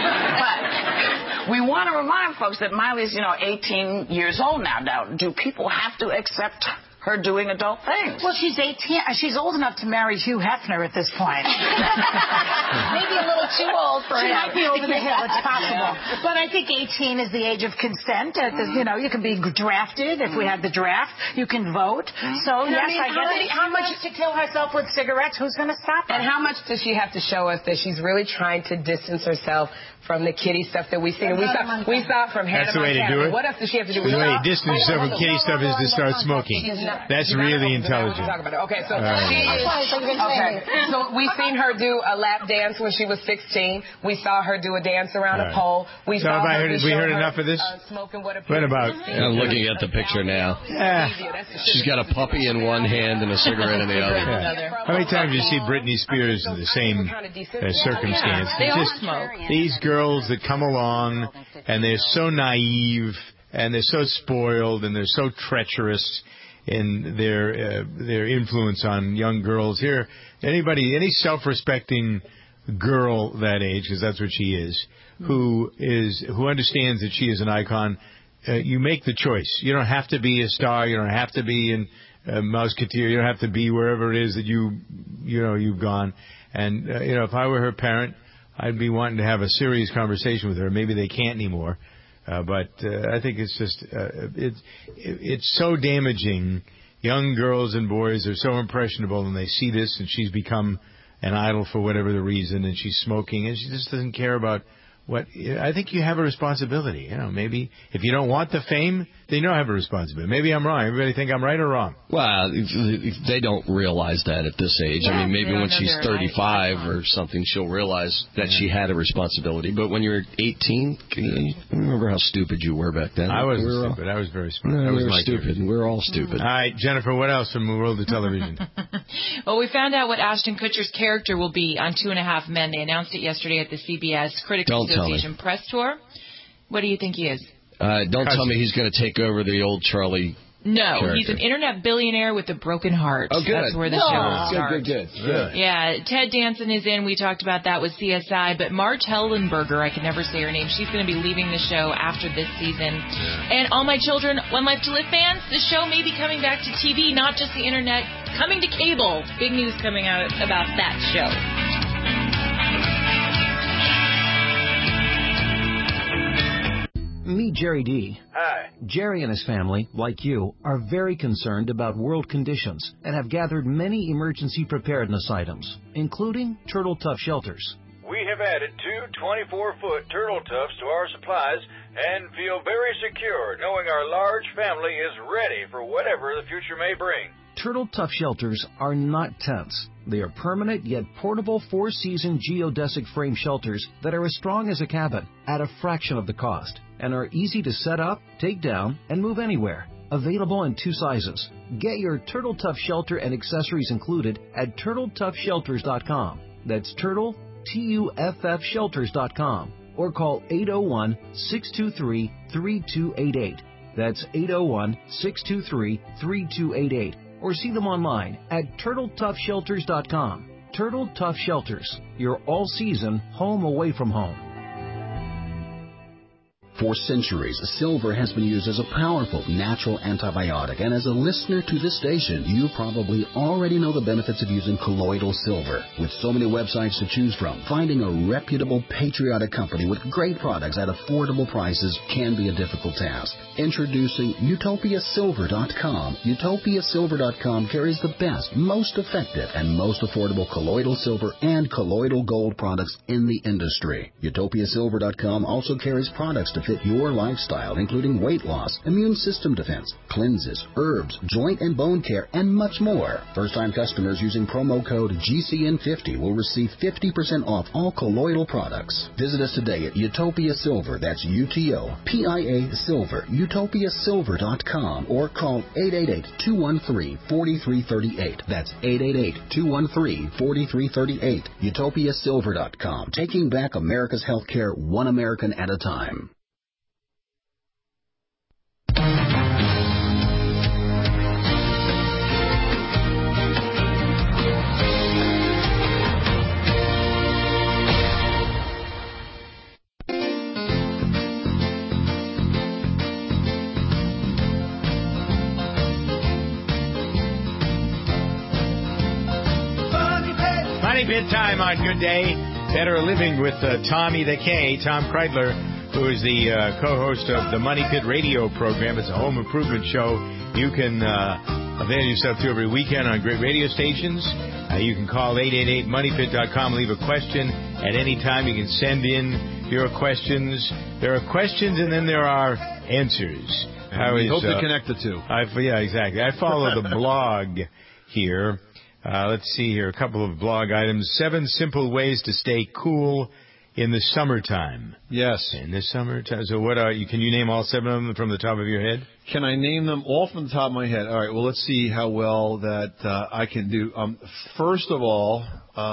Speaker 9: But we want to remind folks that Miley's, you know, eighteen years old now. Now, do people have to accept her doing adult things?
Speaker 11: Well, she's eighteen. She's old enough to marry Hugh Hefner at this point. Maybe a little too old for she him. She might be over the hill. It's possible. But I think eighteen is the age of consent. Mm-hmm. You know, you can be drafted if we had the draft. You can vote. Mm-hmm. So, and yes, I, mean, I guess. How, many, how much to kill herself with cigarettes? Who's going to stop her?
Speaker 21: And how much does she have to show us that she's really trying to distance herself from the kitty stuff that we see? And we saw, we saw it from Hannah
Speaker 1: That's the way to do it.
Speaker 21: What else does she have to do?
Speaker 1: The way to distance yourself from kitty stuff is to start smoking. That's really intelligent.
Speaker 21: Okay, so
Speaker 1: right.
Speaker 21: she is, okay. So we've seen her do a lap dance when she was sixteen. We saw her do a dance around right. a pole. We
Speaker 1: so
Speaker 21: saw
Speaker 1: have
Speaker 21: her,
Speaker 1: I heard,
Speaker 21: we
Speaker 1: we heard
Speaker 21: her,
Speaker 1: enough of this?
Speaker 21: Uh, smoking what,
Speaker 1: what about?
Speaker 2: I'm looking at the picture now.
Speaker 1: Yeah.
Speaker 2: She's got a puppy in one hand and a cigarette in the other.
Speaker 1: Yeah. How many times do you see Britney Spears in the same uh, circumstance?
Speaker 3: They all
Speaker 1: just
Speaker 3: smoke.
Speaker 1: These girls that come along and they're so naive and they're so spoiled and they're so treacherous in their uh, their influence on young girls. Here, anybody, any self-respecting girl that age, because that's what she is, who is who understands that she is an icon, uh, you make the choice. You don't have to be a star. You don't have to be in uh, Musketeer. You don't have to be wherever it is that you you know you've gone. And uh, you know, if I were her parent, I'd be wanting to have a serious conversation with her. Maybe they can't anymore. Uh, but uh, I think it's just uh, it's it, it's so damaging. Young girls and boys are so impressionable, and they see this, and she's become an idol for whatever the reason, and she's smoking, and she just doesn't care about what. I think you have a responsibility. You know, maybe if you don't want the fame, then you don't have a responsibility. Maybe I'm wrong. Everybody think I'm right or wrong?
Speaker 2: Well, they don't realize that at this age. Yeah, I mean, maybe when she's thirty-five or something, she'll realize that yeah. she had a responsibility. But when you're eighteen, you remember how stupid you were back then?
Speaker 1: I wasn't
Speaker 2: we were
Speaker 1: stupid. All, I was very smart.
Speaker 2: No,
Speaker 1: I was
Speaker 2: we were
Speaker 1: like
Speaker 2: stupid. We were all stupid.
Speaker 1: All right, Jennifer, what else from the world of television?
Speaker 3: Well, we found out what Ashton Kutcher's character will be on Two and a Half Men. They announced it yesterday at the C B S Critics
Speaker 2: don't
Speaker 3: Association press tour. What do you think he is?
Speaker 2: Uh, don't tell me he's going to take over the old Charlie.
Speaker 3: No,
Speaker 2: character.
Speaker 3: He's an internet billionaire with a broken heart.
Speaker 2: Oh, good.
Speaker 3: That's where the
Speaker 2: no.
Speaker 3: show will start.
Speaker 2: Good, good, good. good.
Speaker 3: Yeah, Ted Danson is in. We talked about that with C S I. But Marge Hellenberger, I can never say her name, she's going to be leaving the show after this season. Yeah. And All My Children, One Life to Live fans, the show may be coming back to T V, not just the internet, coming to cable. Big news coming out about that show.
Speaker 25: Meet Jerry D.
Speaker 26: Hi.
Speaker 25: Jerry and his family, like you, are very concerned about world conditions and have gathered many emergency preparedness items, including Turtle Tough shelters.
Speaker 26: We
Speaker 5: have added two twenty-four foot turtle tufts to our supplies and feel very secure knowing our large family is ready for whatever the future may bring.
Speaker 25: Turtle Tough shelters are not tents. They are permanent yet portable four-season geodesic frame shelters that are as strong as a cabin at a fraction of the cost and are easy to set up, take down, and move anywhere. Available in two sizes. Get your Turtle Tough shelter and accessories included at turtle tough shelters dot com. That's Turtle, T U F F shelters dot com. Or call eight oh one, six two three, three two eight eight. That's eight oh one, six two three, three two eight eight. Or see them online at turtle tough shelters dot com. Turtle Tough Shelters, your all-season home away from home.
Speaker 10: For centuries, silver has been used as a powerful natural antibiotic, and as a listener to this station, you probably already know the benefits of using colloidal silver. With so many websites to choose from, finding a reputable, patriotic company with great products at affordable prices can be a difficult task. Introducing Utopia Silver dot com. Utopia Silver dot com carries the best, most effective, and most affordable colloidal silver and colloidal gold products in the industry. Utopia Silver dot com also carries products to fit your lifestyle, including weight loss, immune system defense, cleanses, herbs, joint and bone care, and much more. First-time customers using promo code G C N fifty will receive fifty percent off all colloidal products. Visit us today at Utopia Silver, that's U T O P I A Silver, Utopia Silver dot com, or call eight eight eight, two one three, four three three eight. That's eight eight eight, two one three, four three three eight. Utopia Silver dot com, taking back America's healthcare one American at a time.
Speaker 1: Money Pit time on Good Day. Better Living with uh, Tommy the K, Tom Kreidler, who is the uh, co-host of the Money Pit radio program. It's a home improvement show. You can uh, avail yourself to every weekend on great radio stations. Uh, you can call eight eight eight money pit dot com, leave a question at any time. You can send in your questions. There are questions and then there are answers.
Speaker 13: How we is, hope uh, to connect the two.
Speaker 1: I, yeah, exactly. I follow the blog here. Uh, let's see here, a couple of blog items. Seven simple ways to stay cool in the summertime.
Speaker 13: Yes.
Speaker 1: In the summertime. So what are you? Can you name all seven of them from the top of your head?
Speaker 13: Can I name them all from the top of my head? All right, well, let's see how well that uh, I can do. Um, first of all,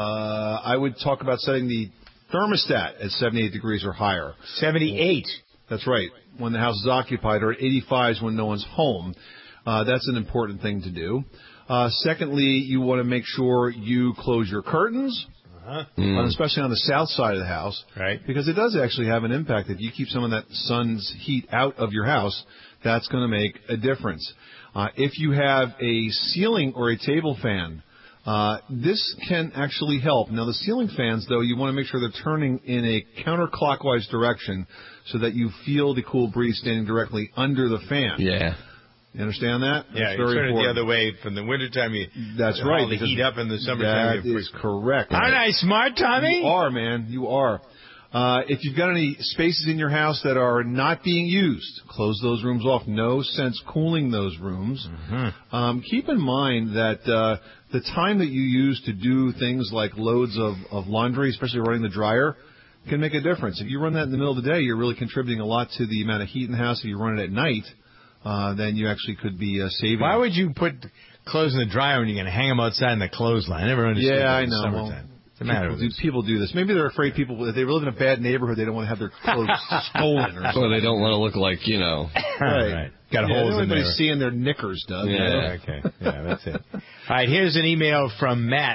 Speaker 13: uh, I would talk about setting the thermostat at seventy-eight degrees or higher.
Speaker 1: seventy-eight?
Speaker 13: That's right, when the house is occupied, or at eighty-five is when no one's home. Uh, that's an important thing to do. Uh, secondly, you want to make sure you close your curtains, uh-huh. mm. especially on the south side of the house,
Speaker 1: right?
Speaker 13: Because it does actually have an impact. If you keep some of that sun's heat out of your house, that's going to make a difference. Uh, if you have a ceiling or a table fan, uh, this can actually help. Now, the ceiling fans, though, you want to make sure they're turning in a counterclockwise direction so that you feel the cool breeze standing directly under the fan.
Speaker 2: Yeah.
Speaker 13: You understand that?
Speaker 1: Yeah,
Speaker 13: That's
Speaker 1: you
Speaker 13: very
Speaker 1: turn
Speaker 13: important.
Speaker 1: it the other way from the wintertime. You,
Speaker 13: That's right.
Speaker 1: The heat up in the summertime.
Speaker 13: That is correct.
Speaker 1: Aren't I smart, Tommy?
Speaker 13: You are, man. You are. Uh, if you've got any spaces in your house that are not being used, close those rooms off. No sense cooling those rooms.
Speaker 1: Mm-hmm.
Speaker 13: Um, keep in mind that uh, the time that you use to do things like loads of, of laundry, especially running the dryer, can make a difference. If you run that in the middle of the day, you're really contributing a lot to the amount of heat in the house. If you run it at night, Uh, then you actually could be uh, saving.
Speaker 1: Why would you put clothes in the dryer when you're going to hang them outside in the clothesline? I never understood
Speaker 13: yeah,
Speaker 1: that
Speaker 13: I
Speaker 1: in
Speaker 13: know.
Speaker 1: the summertime.
Speaker 13: Well,
Speaker 1: What's the matter
Speaker 13: people,
Speaker 1: with
Speaker 13: do, people do this. Maybe they're afraid people, if they live in a bad neighborhood, they don't want to have their clothes stolen or something.
Speaker 2: Or they don't want to look like, you know.
Speaker 13: right.
Speaker 1: right. Got
Speaker 13: yeah,
Speaker 1: holes in there.
Speaker 13: Everybody's seeing their knickers, Doug.
Speaker 2: Yeah.
Speaker 1: yeah. Okay. Yeah, that's it. All right, here's an email from Matt.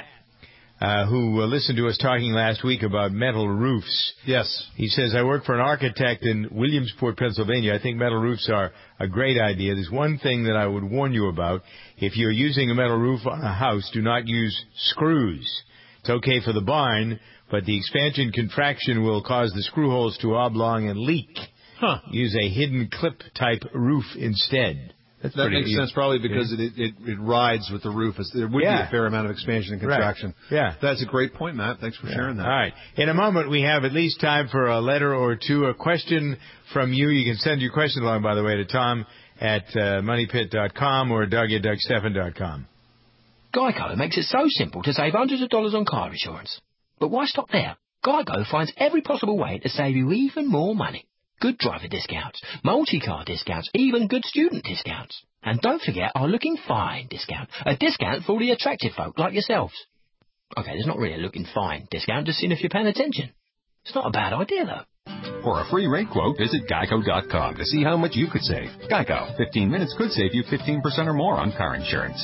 Speaker 1: Uh, who uh, listened to us talking last week about metal roofs.
Speaker 13: Yes.
Speaker 1: He says, I work for an architect in Williamsport, Pennsylvania. I think metal roofs are a great idea. There's one thing that I would warn you about. If you're using a metal roof on a house, do not use screws. It's okay for the barn, but the expansion contraction will cause the screw holes to oblong and leak.
Speaker 13: Huh.
Speaker 1: Use a hidden clip-type roof instead. That's
Speaker 13: that
Speaker 1: pretty
Speaker 13: makes
Speaker 1: easy.
Speaker 13: sense, probably because
Speaker 1: Yeah.
Speaker 13: it, it it rides with the roof. There would
Speaker 1: Yeah.
Speaker 13: be a fair amount of expansion and
Speaker 1: Right.
Speaker 13: contraction.
Speaker 1: Yeah.
Speaker 13: That's a great point, Matt. Thanks for
Speaker 1: Yeah.
Speaker 13: sharing that.
Speaker 1: All right. In a moment, we have at least time for a letter or two, a question from you. You can send your question along, by the way, to Tom at uh, money pit dot com or Doug at Doug Stephan dot com.
Speaker 12: Geico makes it so simple to save hundreds of dollars on car insurance. But why stop there? Geico finds every possible way to save you even more money. Good driver discounts, multi-car discounts, even good student discounts. And don't forget our looking fine discount, a discount for all the attractive folk like yourselves. Okay, there's not really a looking fine discount, just seeing if you're paying attention. It's not a bad idea, though.
Speaker 14: For a free rate quote, visit geico dot com to see how much you could save. Geico, fifteen minutes could save you fifteen percent or more on car insurance.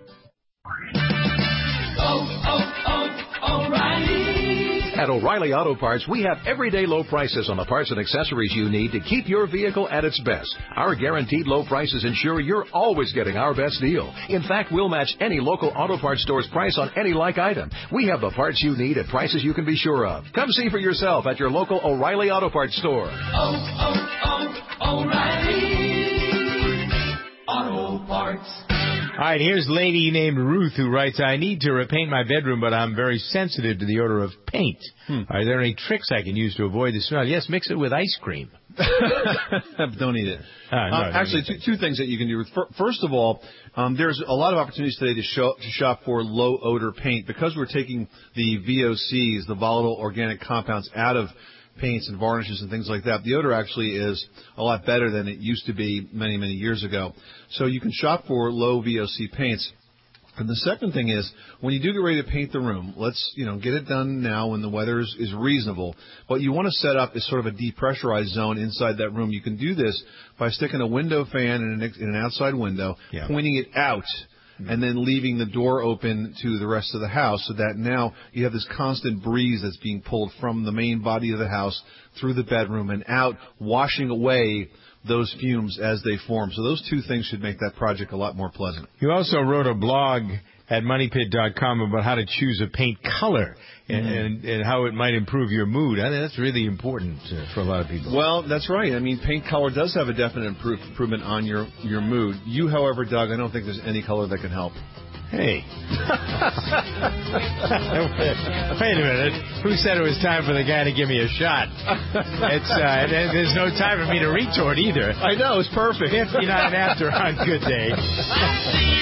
Speaker 15: At O'Reilly Auto Parts, we have everyday low prices on the parts and accessories you need to keep your vehicle at its best. Our guaranteed low prices ensure you're always getting our best deal. In fact, we'll match any local auto parts store's price on any like item. We have the parts you need at prices you can be sure of. Come see for yourself at your local O'Reilly Auto Parts store.
Speaker 17: Oh, oh, oh, O'Reilly Auto Parts.
Speaker 1: All right, here's a lady named Ruth who writes, I need to repaint my bedroom, but I'm very sensitive to the odor of paint. Hmm. Are there any tricks I can use to avoid the smell? Yes, mix it with ice cream.
Speaker 13: Don't eat it.
Speaker 1: Uh, no,
Speaker 13: uh, actually, two, two things that you can do. First of all, um, there's a lot of opportunities today to, show, to shop for low odor paint. Because we're taking the V O Cs, the volatile organic compounds, out of paints and varnishes and things like that, the odor actually is a lot better than it used to be many, many years ago. So you can shop for low V O C paints. And the second thing is, when you do get ready to paint the room, let's, you know, get it done now when the weather is, is reasonable. But you want to set up as sort of a depressurized zone inside that room. You can do this by sticking a window fan in an, in an outside window, yeah. pointing it out, and then leaving the door open to the rest of the house so that now you have this constant breeze that's being pulled from the main body of the house through the bedroom and out, washing away those fumes as they form. So those two things should make that project a lot more pleasant.
Speaker 1: You also wrote a blog at money pit dot com about how to choose a paint color and, mm-hmm. and, and how it might improve your mood. I think that's really important uh, for a lot of people.
Speaker 13: Well, that's right. I mean, paint color does have a definite improve, improvement on your, your mood. You, however, Doug, I don't think there's any color that can help.
Speaker 1: Hey. Wait a minute. Who said it was time for the guy to give me a shot? It's uh, there's no time for me to retort either.
Speaker 13: I know. It's perfect.
Speaker 1: fifty-nine after on Good Day.